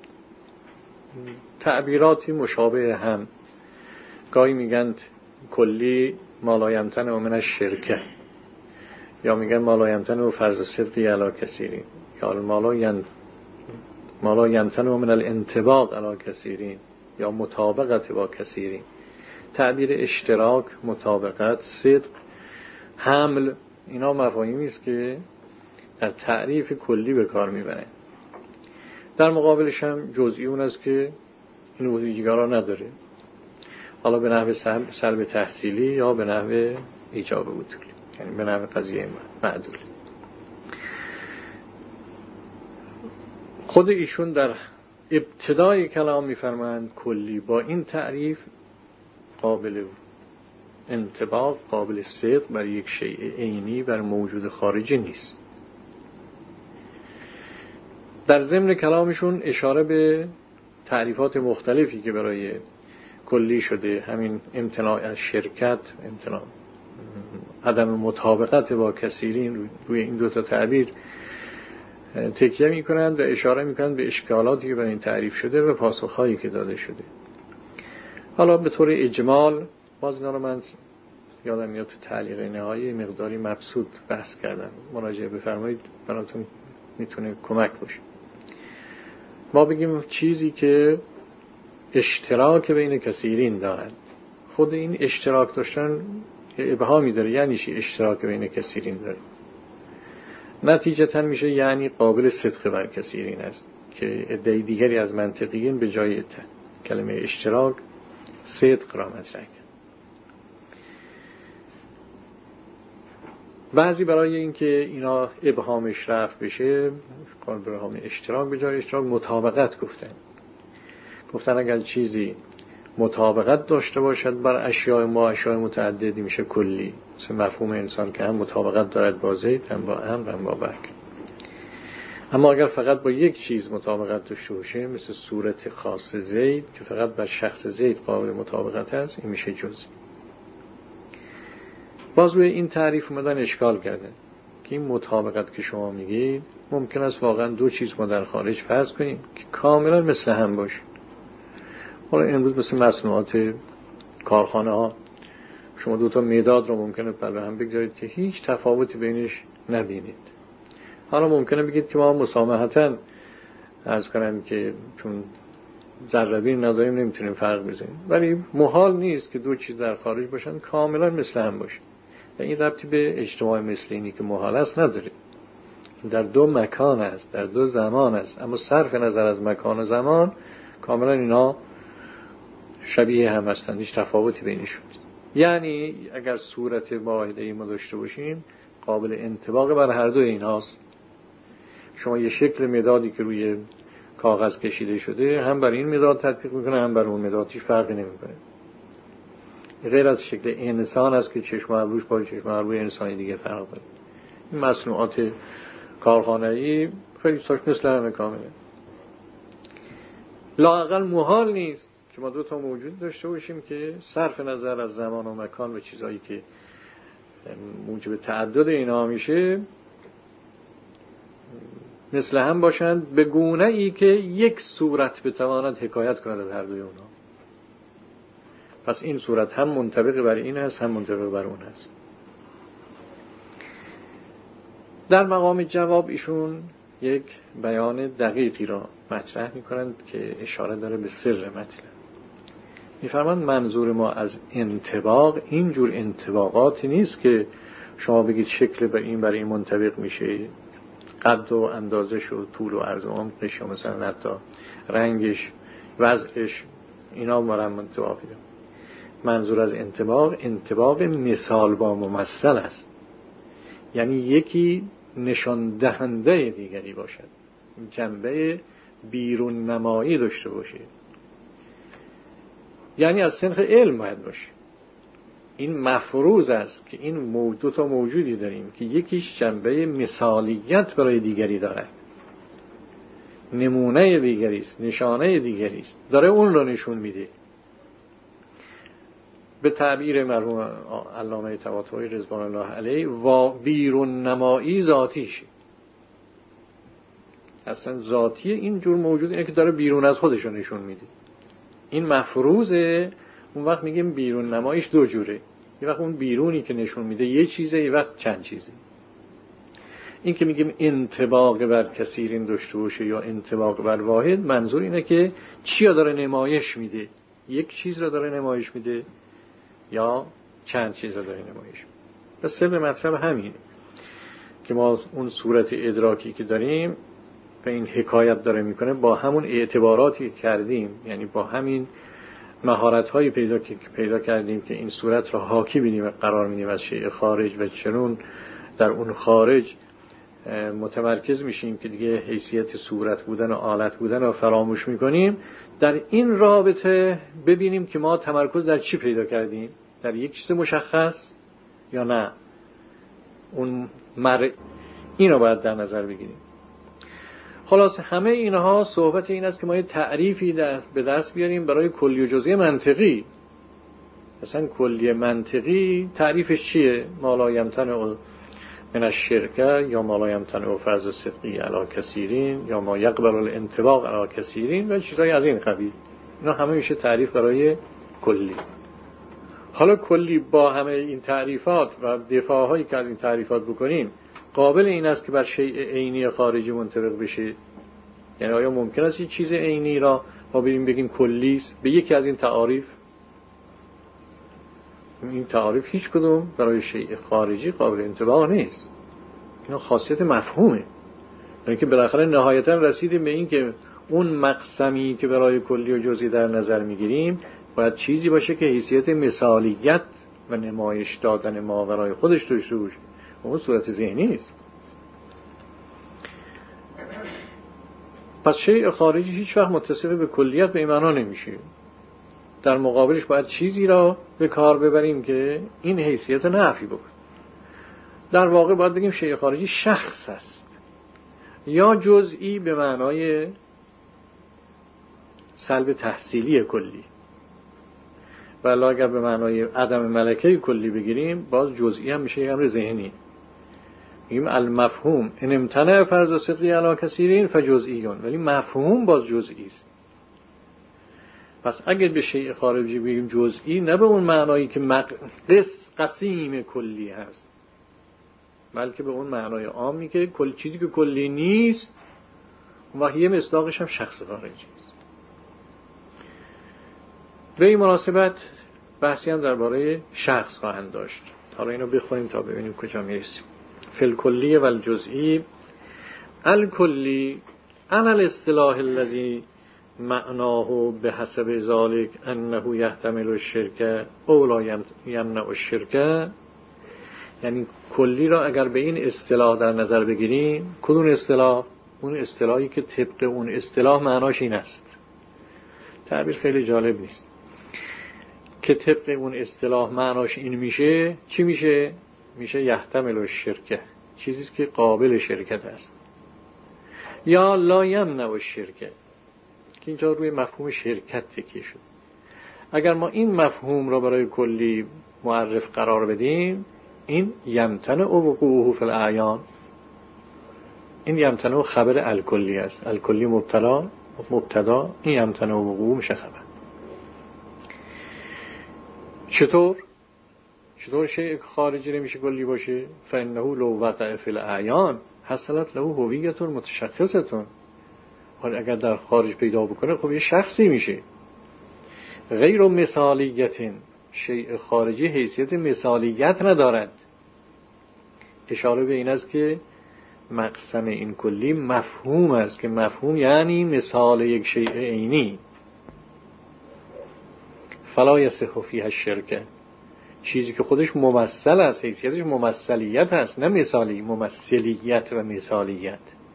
تعبیراتی مشابه هم. گاهی میگن کلی ما لا یمتنع من الشرکه، یا میگن ما لا یمتنع فرض صدقی علی کثیرین، یا ما لا یمتنع من الانطباق علی کثیرین، یا مطابقت با کثیرین. تعبیر اشتراک، مطابقت، صدق، حمل، اینا مفاهیمی است که در تعریف کلی به کار میبرن. در مقابلش هم جزئی اون است که این ویژگی‌ها را نداره، حالا به نحو سلب تحصیلی یا به نحو ایجاب بطولی، یعنی به نحو قضیه معدول. خود ایشون در ابتدای کلام میفرمایند کلی با این تعریف قابل انطباق، قابل صدق بر یک شیء عینی، بر موجود خارجی نیست. در ضمن کلامشون اشاره به تعریفات مختلفی که برای کلی شده، همین امتناع از شرکت، امتناع عدم مطابقت با کثیرین، روی این دو تا تعبیر تکیه میکنند و اشاره میکنند به اشکالاتی که برای این تعریف شده و پاسخهایی که داده شده. حالا به طور اجمال باز اینا رو من یادم میاد تو تعلیق نهایی مقداری مبسوط بحث کردم، مراجعه بفرمایید، براتون میتونه کمک باشه. ما بگیم چیزی که اشتراک بین کثیرین دارند، خود این اشتراک داشتن ابهامی داره، یعنی چی اشتراک بین کثیرین داره؟ نتیجتا میشه یعنی قابل صدق بر کثیرین است، که عده دیگری از منطقیین به جای کلمه اشتراک صدق را مطرح کرد. بعضی برای اینکه اینا ابهامش رفع بشه، ابهام اشتراک به جای اشتراک مطابقت گفتن. گفتن اگر چیزی مطابقت داشته باشد بر اشیاء ما، اشیاء متعددی میشه کلی. مثل مفهوم انسان که هم مطابقت دارد با زید، هم با امر، هم با برگ. اما اگر فقط با یک چیز مطابقت داشته باشه، مثل صورت خاص زید که فقط بر شخص زید قابل مطابقت است، این میشه جزئی. باز روی این تعریف اومدن اشکال کردن که این مطابقت که شما میگید ممکن است واقعا دو چیز ما در خارج فرض کنیم که کاملا مثل هم باشه. حالا امروز مثل مصنوعات کارخانه ها شما دو تا مداد رو ممکنه پر به هم بگذارید که هیچ تفاوتی بینش نبینید. حالا ممکنه بگید که ما مسامحتاً عرض کنم که چون ذره‌بین نداریم نمیتونیم فرق بزنیم، ولی محال نیست که دو چیز در خارج باشن کاملا مثل هم باشه. و این ربطی به اجتماع مثل اینی که محال است نداره. در دو مکان است، در دو زمان است، اما صرف نظر از مکان و زمان کاملا اینا شبیه هم هستند، هیچ تفاوتی بینشون نیست. یعنی اگر صورت واحده‌ای ما داشته باشیم قابل انطباق بر هر دو ایناست. شما یه شکل مدادی که روی کاغذ کشیده شده هم بر این مداد تطبیق میکنه هم بر اون مداد، هیچ فرقی نمیکنه. غیر از شکل انسان است که چشم ابروش با چشم ابروی انسانی دیگه فرق داره. این مصنوعات کارخانه‌ای خیلی ساش مثل همه کامله. لااقل محال نیست که ما دو تا موجود داشته باشیم که صرف نظر از زمان و مکان و چیزایی که موجب تعدد اینا میشه مثل هم باشند، به گونه ای که یک صورت بتواند حکایت کند از هر دوی اونها. پس این صورت هم منطبق بر این هست هم منطبق بر اون هست. در مقام جواب ایشون یک بیان دقیقی را مطرح میکنند که اشاره داره به سر مطلب. میفرمایند منظور ما از انطباق اینجور انطباقاتی نیست که شما بگید شکل بر این بر این منطبق میشه، قد و اندازش و طول و عرض و عمقش و مثلا حتی رنگش، وضعش، اینا مرم منطباقی دارم. منظور از انطباق انطباق مثال با ممثل است، یعنی یکی نشان دهنده دیگری باشد، جنبه بیرون نمایی داشته باشه، یعنی از سنخ علم باید باشه. این مفروض است که این موجود تا موجودی داریم که یکیش جنبه مثالیت برای دیگری داره، نمونه دیگری است، نشانه دیگری است، داره اون رو نشون میده. به تعبیر مرحوم علامه طباطبایی رضوان الله علیه و بیرون نمایی ذاتیشه. اصلا ذاتی این جور موجود اینه که داره بیرون از خودش رو نشون میده. این مفروضه. اون وقت میگیم بیرون نماییش دو جوره. یه وقت اون بیرونی که نشون میده یه چیزه، یه وقت چند چیزه. این که میگیم انطباق بر کثیرین داشته باشه یا انطباق بر واحد، منظور اینه که چی رو داره نمایش میده؟ یک چیز رو داره نمایش میده یا چند چیز رو داره نمایش میده؟ پس سر مطلب همینه که ما اون صورت ادراکی که داریم به این حکایت داره میکنه با همون اعتباراتی که کردیم، یعنی با همین مهارت‌هایی پیدا که پیدا کردیم که این صورت را حاکی بینیم و قرار میدیم از شیء خارج و چنون در اون خارج متمرکز میشیم که دیگه حیثیت صورت بودن و آلت بودن رو فراموش میکنیم. در این رابطه ببینیم که ما تمرکز در چی پیدا کردیم، در یک چیز مشخص یا نه. اون مر اینو باید در نظر بگیریم. خلاص همه اینها صحبت این است که ما یه تعریفی دست به دست بیاریم برای کلی و جزئی منطقی. مثلا کلی منطقی تعریفش چیه؟ ما لا یمتنع من الشرک یا ما لا یمتنع فرض صدقی علی کثیرین یا ما یقبل الانطباق علی کثیرین و چیزای از این قبیل. اینا همه میشه تعریف برای کلی. حالا کلی با همه این تعریفات و دفاعهایی که از این تعریفات بکنیم قابل این است که بر شیء عینی خارجی منطبق بشه؟ یعنی آیا ممکن است یک چیز عینی را ما بریم بگیم کلی است به یکی از این تعاریف؟ این تعاریف هیچ کدوم برای شیء خارجی قابل انطباق نیست. اینا خاصیت مفهومه. یعنی که بالاخره نهایتا رسیدیم به این که اون مقسمی که برای کلی و جزئی در نظر میگیریم باید چیزی باشه که حیثیت مثالیت و نمایش دادن ماورای خودش داشته باشه. اون صورت ذهنی نیست. پس شیء خارجی هیچ وقت متصف به کلیت به این معنا نمیشه. در مقابلش باید چیزی را به کار ببریم که این حیثیت نفی بکنه. در واقع باید بگیم شیء خارجی شخص است یا جزئی به معنای سلب تحصیلی کلی. ولی اگر به معنای عدم ملکه کلی بگیریم باز جزئی هم میشه یک امر ذهنی. میگیم المفهوم ان امتنع فرض صدقی علی کثیرین فجزئیون، ولی مفهوم باز جزئی است. پس اگر به شیء خارجی بگیم جزئی، نه به اون معنایی که مقدس قسیم کلی هست، بلکه به اون معنای عامی که کل چیزی که کلی نیست و یه مصداقش هم شخص خارجی است. به این مناسبت بحثی هم درباره شخص خواهند داشت. حالا اینو بخونیم تا ببینیم کجا میرسیم. فل کلی و الجزئی الکلی ان الاصطلاح الذی معناه به حسب ذلك انه يحتمل الشرك او لا يمنع الشرك. یعنی کلی را اگر به این اصطلاح در نظر بگیریم، کدوم اصطلاح؟ اون اصطلاحی که طبق اون اصطلاح معناش این است. تعبیر خیلی جالب نیست که طبق اون اصطلاح معناش این میشه. چی میشه؟ میشه یحتمل الشرک، چیزی که قابل شرکت است. یا لا یمنع الشرک که اینجا روی مفهوم شرکت تکیه شد. اگر ما این مفهوم را برای کلی معرف قرار بدیم، این یمتنع وقوعه فی الاعیان، این یمتنع خبر الکلی است. الکلی مبتلا مبتدا، این یمتنع وقوعه میشه خبر. چطور؟ چطور شیء خارجی نمیشه کلی باشه؟ فانه لو وقع فی الاعیان حصلت له هویت متشخصه. حالا اگر در خارج پیدا بکنه خب یه شخصی میشه. غیر مثالیت، شیء خارجی حیثیت مثالیت ندارد. اشاره به این است که مقسم این کلی مفهوم است که مفهوم یعنی مثال یک شیء عینی. فلا یصح فیها الشرک، چیزی که خودش ممثل است، حیثیتش ممثلیت است، نه مثالی. ممثلیت و مثالیت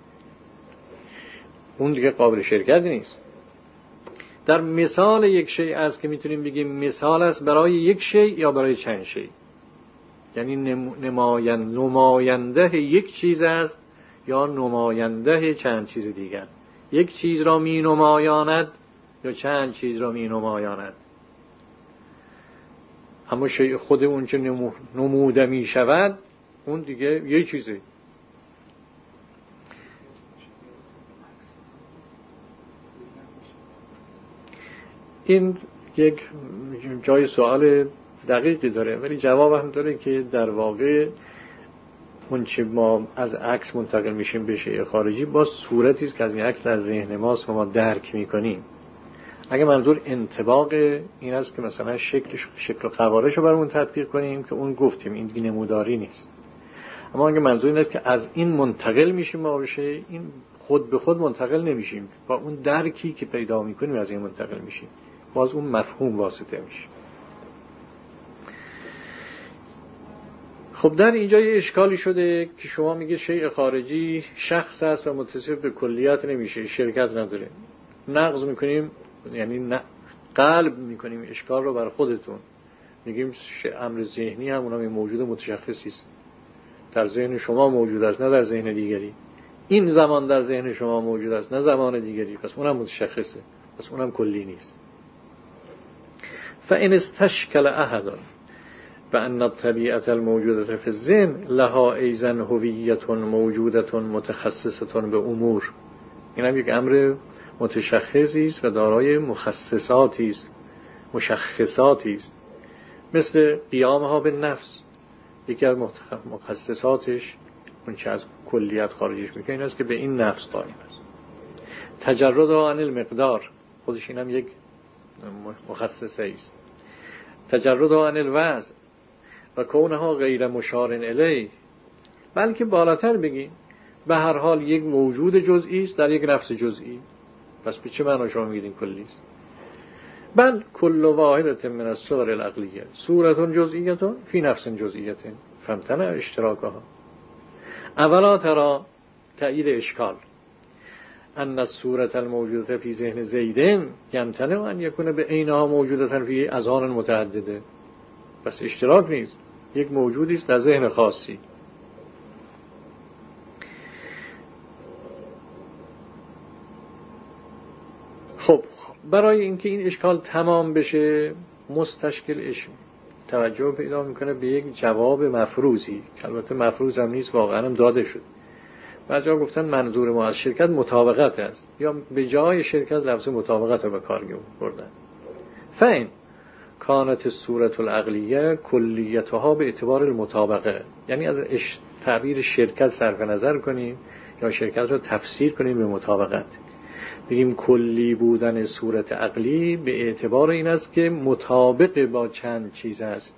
اون دیگه قابل شرکت نیست. در مثال یک شیء است که میتونیم بگیم مثال است برای یک شیء یا برای چند شیء. یعنی نماینده نماینده یک چیز است یا نماینده چند چیز دیگر. یک چیز را می نمایاند یا چند چیز را می نمایاند. اما شیء خود اون چه نموده می شود اون دیگه یه چیزه. این یک جای سوال دقیقی داره ولی جواب هم داره که در واقع اون چه ما از عکس منتقل میشیم به شیء خارجی با صورتی است که از این عکس در ذهن ماست و ما درک میکنیم. اگه منظور انطباق این است که مثلا شکل شکل و قوارش رو برامون تطبیق کنیم که اون گفتیم این دیگه نموداری نیست. اما اگه منظور این است که از این منتقل میشیم ما بشه، این خود به خود منتقل نمیشیم، با اون درکی که پیدا میکنیم از این منتقل میشیم، باز اون مفهوم واسطه میشه. خب در اینجا یه اشکالی شده که شما میگید شیء خارجی شخص است و متصف به کلیت نمیشه، شرکت نداره. نقض میکنیم، یعنی قلب میکنیم اشکال رو بر خودتون، میگیم امر ذهنی هم اونم موجود متشخصی است، در ذهن شما موجود است نه در ذهن دیگری. این زمان در ذهن شما موجود است نه زمان دیگری، پس اونم متشخصه، پس اونم کلی نیست. فإن استشکل احد بأن الطبيعة الموجودة في الذهن لها أيضا هوية موجودة متخصصة بأمور. این هم یک امر متشخصی است و دارای مخصصاتی است، مشخصاتی است، مثل قیامها به نفس. یکی از مخصصاتش اون چه از کلیت خارجش میکنه این است که به این نفس قائم است. تجردها عن المقدار، خودش این هم یک مخصصه است. تجردها عن الوضع و کونها غیر مشار الیه، بلکه بالاتر بگیم به هر حال یک موجود جزئی است در یک نفس جزئی. پس به چه معنی شما میگید این کلی است؟ بل کل واحدة من الصور العقلیه صورت جزئیه فی نفس جزئیه فامتنع اشتراکها. اولا ترى تأیید اشکال ان الصورة الموجودة فی ذهن زید یمتنع ان یکون به عینها موجودة فی اذهان متعدده. پس اشتراک نیست، یک موجودی است در ذهن خاصی. خب برای اینکه این اشکال تمام بشه مستشکل اش توجه پیدا میکنه به یک جواب مفروضی که البته مفروض هم نیست، واقعا هم داده شد. بعضیا گفتن منظور ما از شرکت مطابقت است، یا به جای شرکت لفظ مطابقت رو به کار بردن. فین کانت الصورة العقلیه کلیتها به اعتبار المطابقه، یعنی از تعبیر شرکت صرف نظر کنیم یا شرکت رو تفسیر کنیم به مطابقت، بگیم کلی بودن صورت عقلی به اعتبار این است که مطابق با چند چیز است.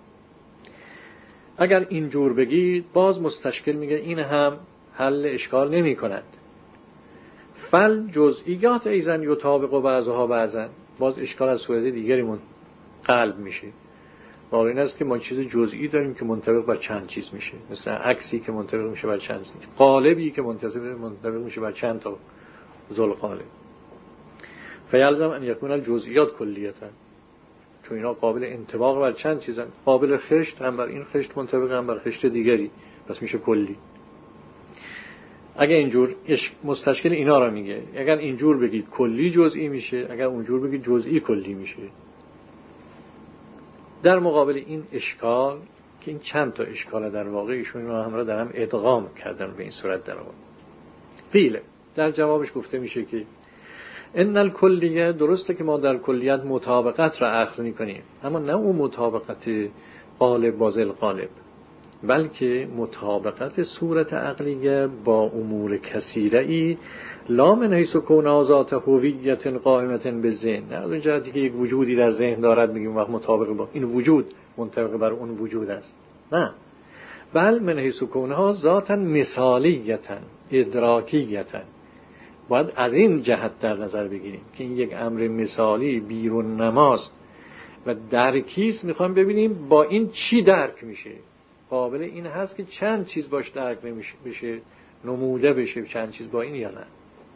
اگر اینجور بگید باز مستشکل میگه این هم حل اشکال نمی کند. فل جزئیات ایزن یطابق و بعضها بعضن، باز اشکال از صورت دیگری من قلب میشه. واقع این است که ما چیز جزئی داریم که منطبق بر چند چیز میشه، مثل عکسی که منطبق میشه بر چند چیز، قالبی که منطبق میشه بر چند تا ذل قالب. فیلزم ان یکون الجزئیات کلیتا، چون اینا قابل انطباق بر چند چیزن، قابل خشت هم بر این خشت منطبق هم بر خشت دیگری، پس میشه کلی. اگر اینجور مستشکل اینا را میگه، اگر اینجور بگید کلی جزئی میشه، اگر اونجور بگید جزئی کلی میشه. در مقابل این اشکال که این چند تا اشکال در واقع ایشون اینا هم را در هم ادغام کردن به این صورت در آورد. قیل در جوابش گفته میشه که ان الکلیه، درسته که ما در کلیت مطابقت را اخذ میکنیم، اما نه اون مطابقت قالب با ذل قالب، بلکه مطابقت صورت عقلیه با امور کثیره‌ای لا من حیث کونها ذات هویت قائمة بالذهن، نه از اون جهتی که یک وجودی در ذهن دارد میگیم وقت مطابق با این وجود منطبق بر اون وجود است، نه، بل من حیث کونها ذاتا مثالیه ادراکیه. باید از این جهت در نظر بگیریم که این یک امر مثالی بیرون نماست و درکیست، میخوام ببینیم با این چی درک میشه. قابل این هست که چند چیز باش درک نمیشه بشه، نموده بشه چند چیز با این یا نه.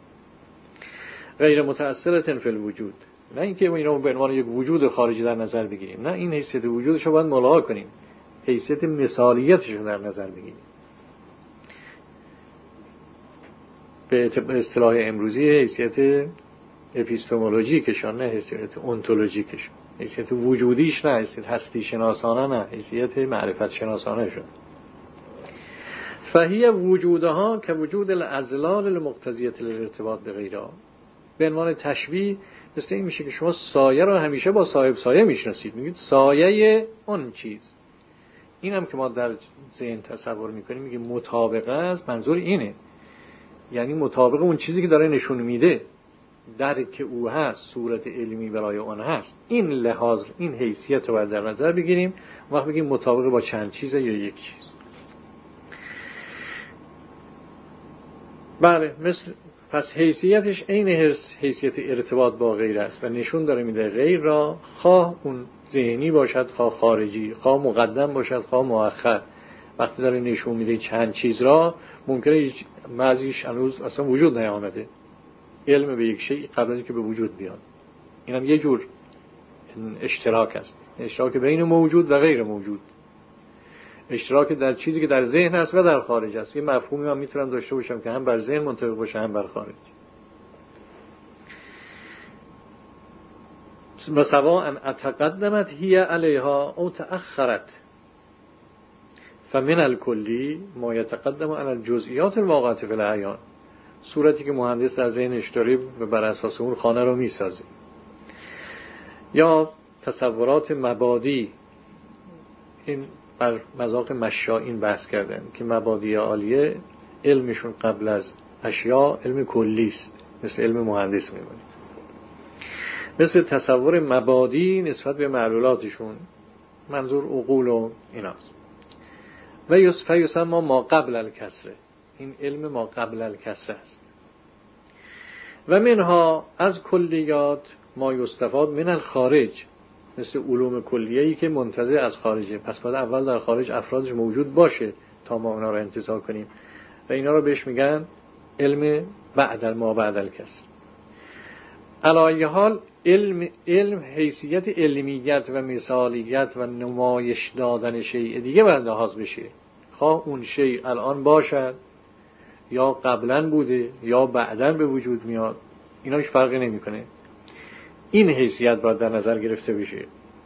غیر متأثرة فی الوجود، نه اینکه اینو به عنوان یک وجود خارجی در نظر بگیریم، نه، این حیثیت وجودش رو باید ملاحظه کنیم، حیثیت مثالیتش رو در نظر بگیریم. به اصطلاح امروزی حیثیت اپیستمولوژیکشان، نه حیثیت اونتولوژیکش، حیثیت وجودیش نه، حیثیت هستی شناسانه نه، حیثیت معرفت شناسانه شد. فهی وجودها که وجود الازلال المقتضیت للارتباط به غیرها، به عنوان تشبیه مثل این میشه که شما سایه رو همیشه با صاحب سایه میشناسید، میگید سایه اون چیز. این هم که ما در ذهن تصور میکنیم میگیم مطابقه است، منظور اینه، یعنی مطابق اون چیزی که داره نشون میده، درک او هست، صورت علمی برای اون هست. این لحاظ، این حیثیت رو باید در نظر بگیریم وقت بگیم مطابق با چند چیزه یا یک چیز. بله، مثل پس حیثیتش عین حیثیت ارتباط با غیر است و نشون داره میده غیر را، خواه اون ذهنی باشد، خواه خارجی، خواه مقدم باشد، خواه مؤخر. وقتی داره نشون میده چند چیز را، ممکنه بعضیش هنوز اصلا وجود نیامده، علم به یک شیء قبل از اینکه به وجود بیاد. اینم یه جور اشتراک است، اشتراک بین موجود و غیر موجود، اشتراک در چیزی که در ذهن است و در خارج است. یه مفهومی من میتونم داشته باشم که هم بر ذهن منطبق باشه هم بر خارج. و سواء اتقدمت هی علیها او تأخرت فمن الکلی ما یتقدم علی الجزئیات الواقعه فی الاعیان. صورتی که مهندس در ذهنش داره و بر اساس اون خانه رو میسازه. یا تصورات مبادی، این بر مذاق مشایین بحث کردن که مبادی عالیه علمشون قبل از اشیاء علم کلی است، مثل علم مهندس میمونه، مثل تصور مبادی نسبت به معلولاتشون، منظور عقول و ایناست. و یسمى ما قبل الکسره، این علم ما قبل الکسره است. و منها از کلیات ما یستفاد من الخارج، مثل علوم کلیه‌ای که منتزع از خارجه، پس باید اول در خارج افرادش موجود باشه تا ما اونا رو انتزاع کنیم و اینا رو بهش میگن علم بعد ما بعد الکسر. علی حال علم علم حیثیت علمیت و مثالیت و نمایش دادن شیء دیگه باید لحاظ بشه، خواه اون شیء الان باشد یا قبلا بوده یا بعداً به وجود میاد، اینا هیچ فرقی نمیکنه. این حیثیت باید در نظر گرفته بشه.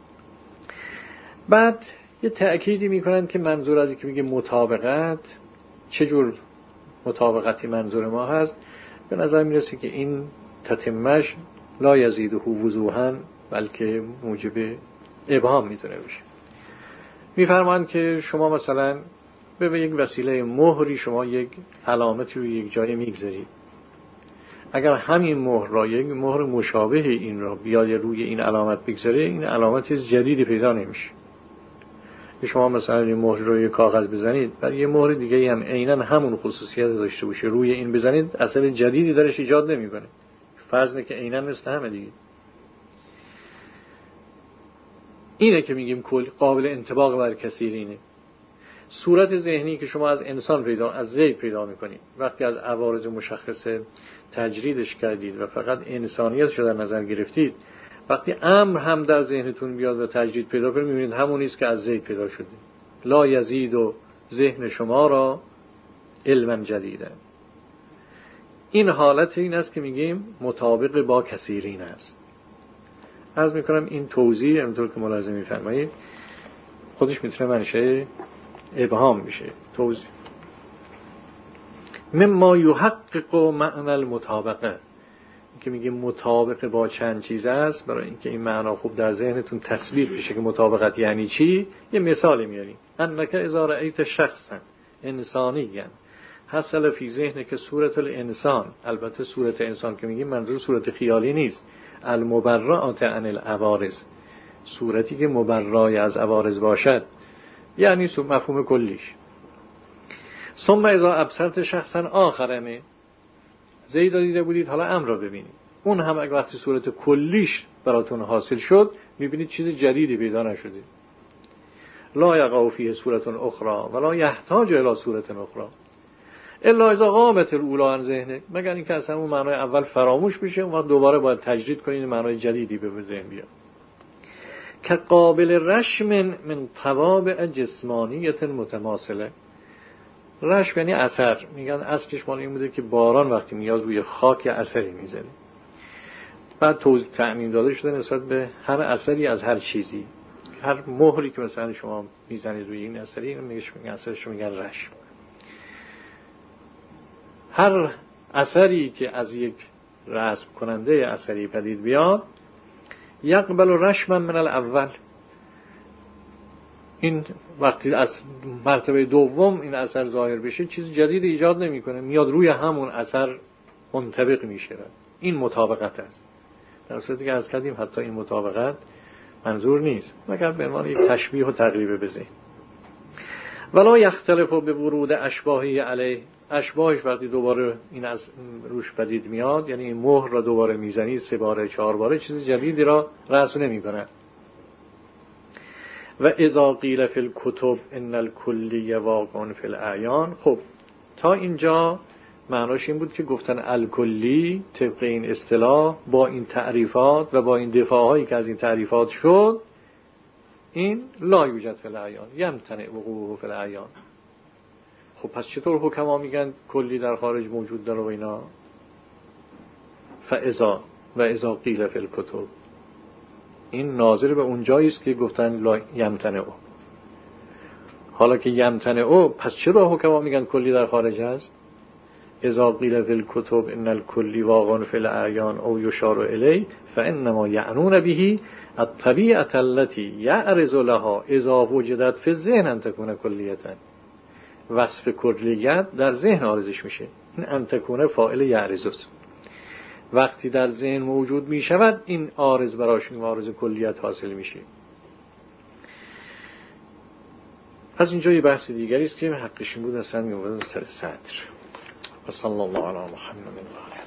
بعد یه تأکیدی میکنن که منظور از اینکه میگه مطابقت، چه جور مطابقتی منظور ما هست. به نظر میرسه که این تتمش لا یزیده وضوحاً بلکه موجب ابهام میتونه بشه. میفرمان که شما مثلا به یک وسیله مهری شما یک علامتی رو یک جای میگذارید، اگر همین مهر را یک مهر مشابه این را بیاد روی این علامت بگذاره، این علامت جدیدی پیدا نمیشه. شما مثلا یه مهر رو یه کاغذ بزنید، برای یه مهر دیگه هم عیناً همون خصوصیت داشته باشه، روی این بزنید اثر جدیدی درش ایجاد نمیکنه، فرض نه که عیناً مثل همه دیگه. اینه که میگیم کل قابل انطباق بر کثیرینه. صورت ذهنی که شما از انسان پیدا از زید پیدا میکنید، وقتی از عوارض مشخص تجریدش کردید و فقط انسانیتش رو در نظر گرفتید، وقتی امر هم در ذهنتون بیاد و تجرید پیدا کنید میبینید همونی است که از زید پیدا شده. لا یزید و ذهن شما را علما جدیدا. این حالت این است که میگیم مطابق با کثیرین است. عرض میکنم این توضیح همونطور که ملاحظه میفرمایید خودش میتونه منشأ ابهام میشه. توضیح مما یحقق معنی المطابقه، که میگه مطابق با چند چیز است، برای اینکه این معنا خوب در ذهنتون تصویر بشه که مطابقت یعنی چی، یه مثالی میاریم. انک اذا رأیت شخصا انسانیا حصل فی ذهنک صورت الانسان، البته صورت انسان که میگیم منظور صورت خیالی نیست، المبرئات عن العوارض، صورتی که مبرای از عوارض باشد، یعنی مفهوم کلیش. ثم اذا ابصرت شخصا آخرمه، زید را دیده بودید حالا امر را ببینید، اون هم اگه وقتی صورت کلیش براتون حاصل شد میبینید چیز جدیدی پیدا نشده. لا یقع فیه صورت اخرى ولا یحتاج الی صورت اخرى الا اذا قامت الاولی عن ذهنه، مگر اینکه اصلا اون معنای اول فراموش بشه و دوباره باید تجدید کنید معنای جدیدی به ذهن بیاد. که قابل رشم من توابع جسمانیت متماثله. رشم یعنی اثر، میگن اصلش مال این بوده که باران وقتی میاد روی خاک اثری میزنه. بعد توضیح تأمین داده شده نسبت به هر اثری از هر چیزی. هر مهری که مثلا شما میزنید روی این اثری، این میگه اثرش میگن رشم. هر اثری که از یک رسم کننده اثری پدید بیاد، یقبل رشما من الاول، این وقتی از مرتبه دوم این اثر ظاهر بشه چیز جدید ایجاد نمیکنه، میاد روی همون اثر منطبق میشه. این مطابقت است. در صورتی که عرض کردیم حتی این مطابقت منظور نیست مگر به عنوان یک تشبیه و تقریب به ذهن. ولا یختلف به ورود اشباهی علیه، اشباهش وقتی دوباره این از روش پدید میاد، یعنی این مهر را دوباره میزنی سه باره چهار باره، چیز جدیدی را رسم نمیکنه. و اذا قیل فی الکتب ان الکلی واقع فی الاعیان. خب تا اینجا معناش این بود که گفتن الکلی طبق این اصطلاح با این تعریفات و با این دفاعهایی که از این تعریفات شد، این لا یوجد فی الاعیان، یمتنع وقوعه فی الاعیان. خب پس چطور حکما میگن کلی در خارج موجود داره و اینا؟ فاذا و اذا قیل فی الکتب، این ناظر به اون جایی است که گفتن لا یمتنع. حالا که یمتنع، پس چرا حکما میگن کلی در خارج است؟ اذا قیل فی الکتب ان الکلی واقع فی الاعیان او یشار الی فانما یعنون به الطبیعه التي یعرض لها اذا وجدت فی الذهن ان تكون کلیه. وصف کلیت در ذهن عارضش میشه. این ان تكون فاعل یعرض است. وقتی در ذهن موجود می شود این عارض براش این عارض کلیت حاصل میشه. از اینجا یه بحث دیگری است که حقش این بود اصلا می‌آمدن سر صدر. و صلی الله علی محمد.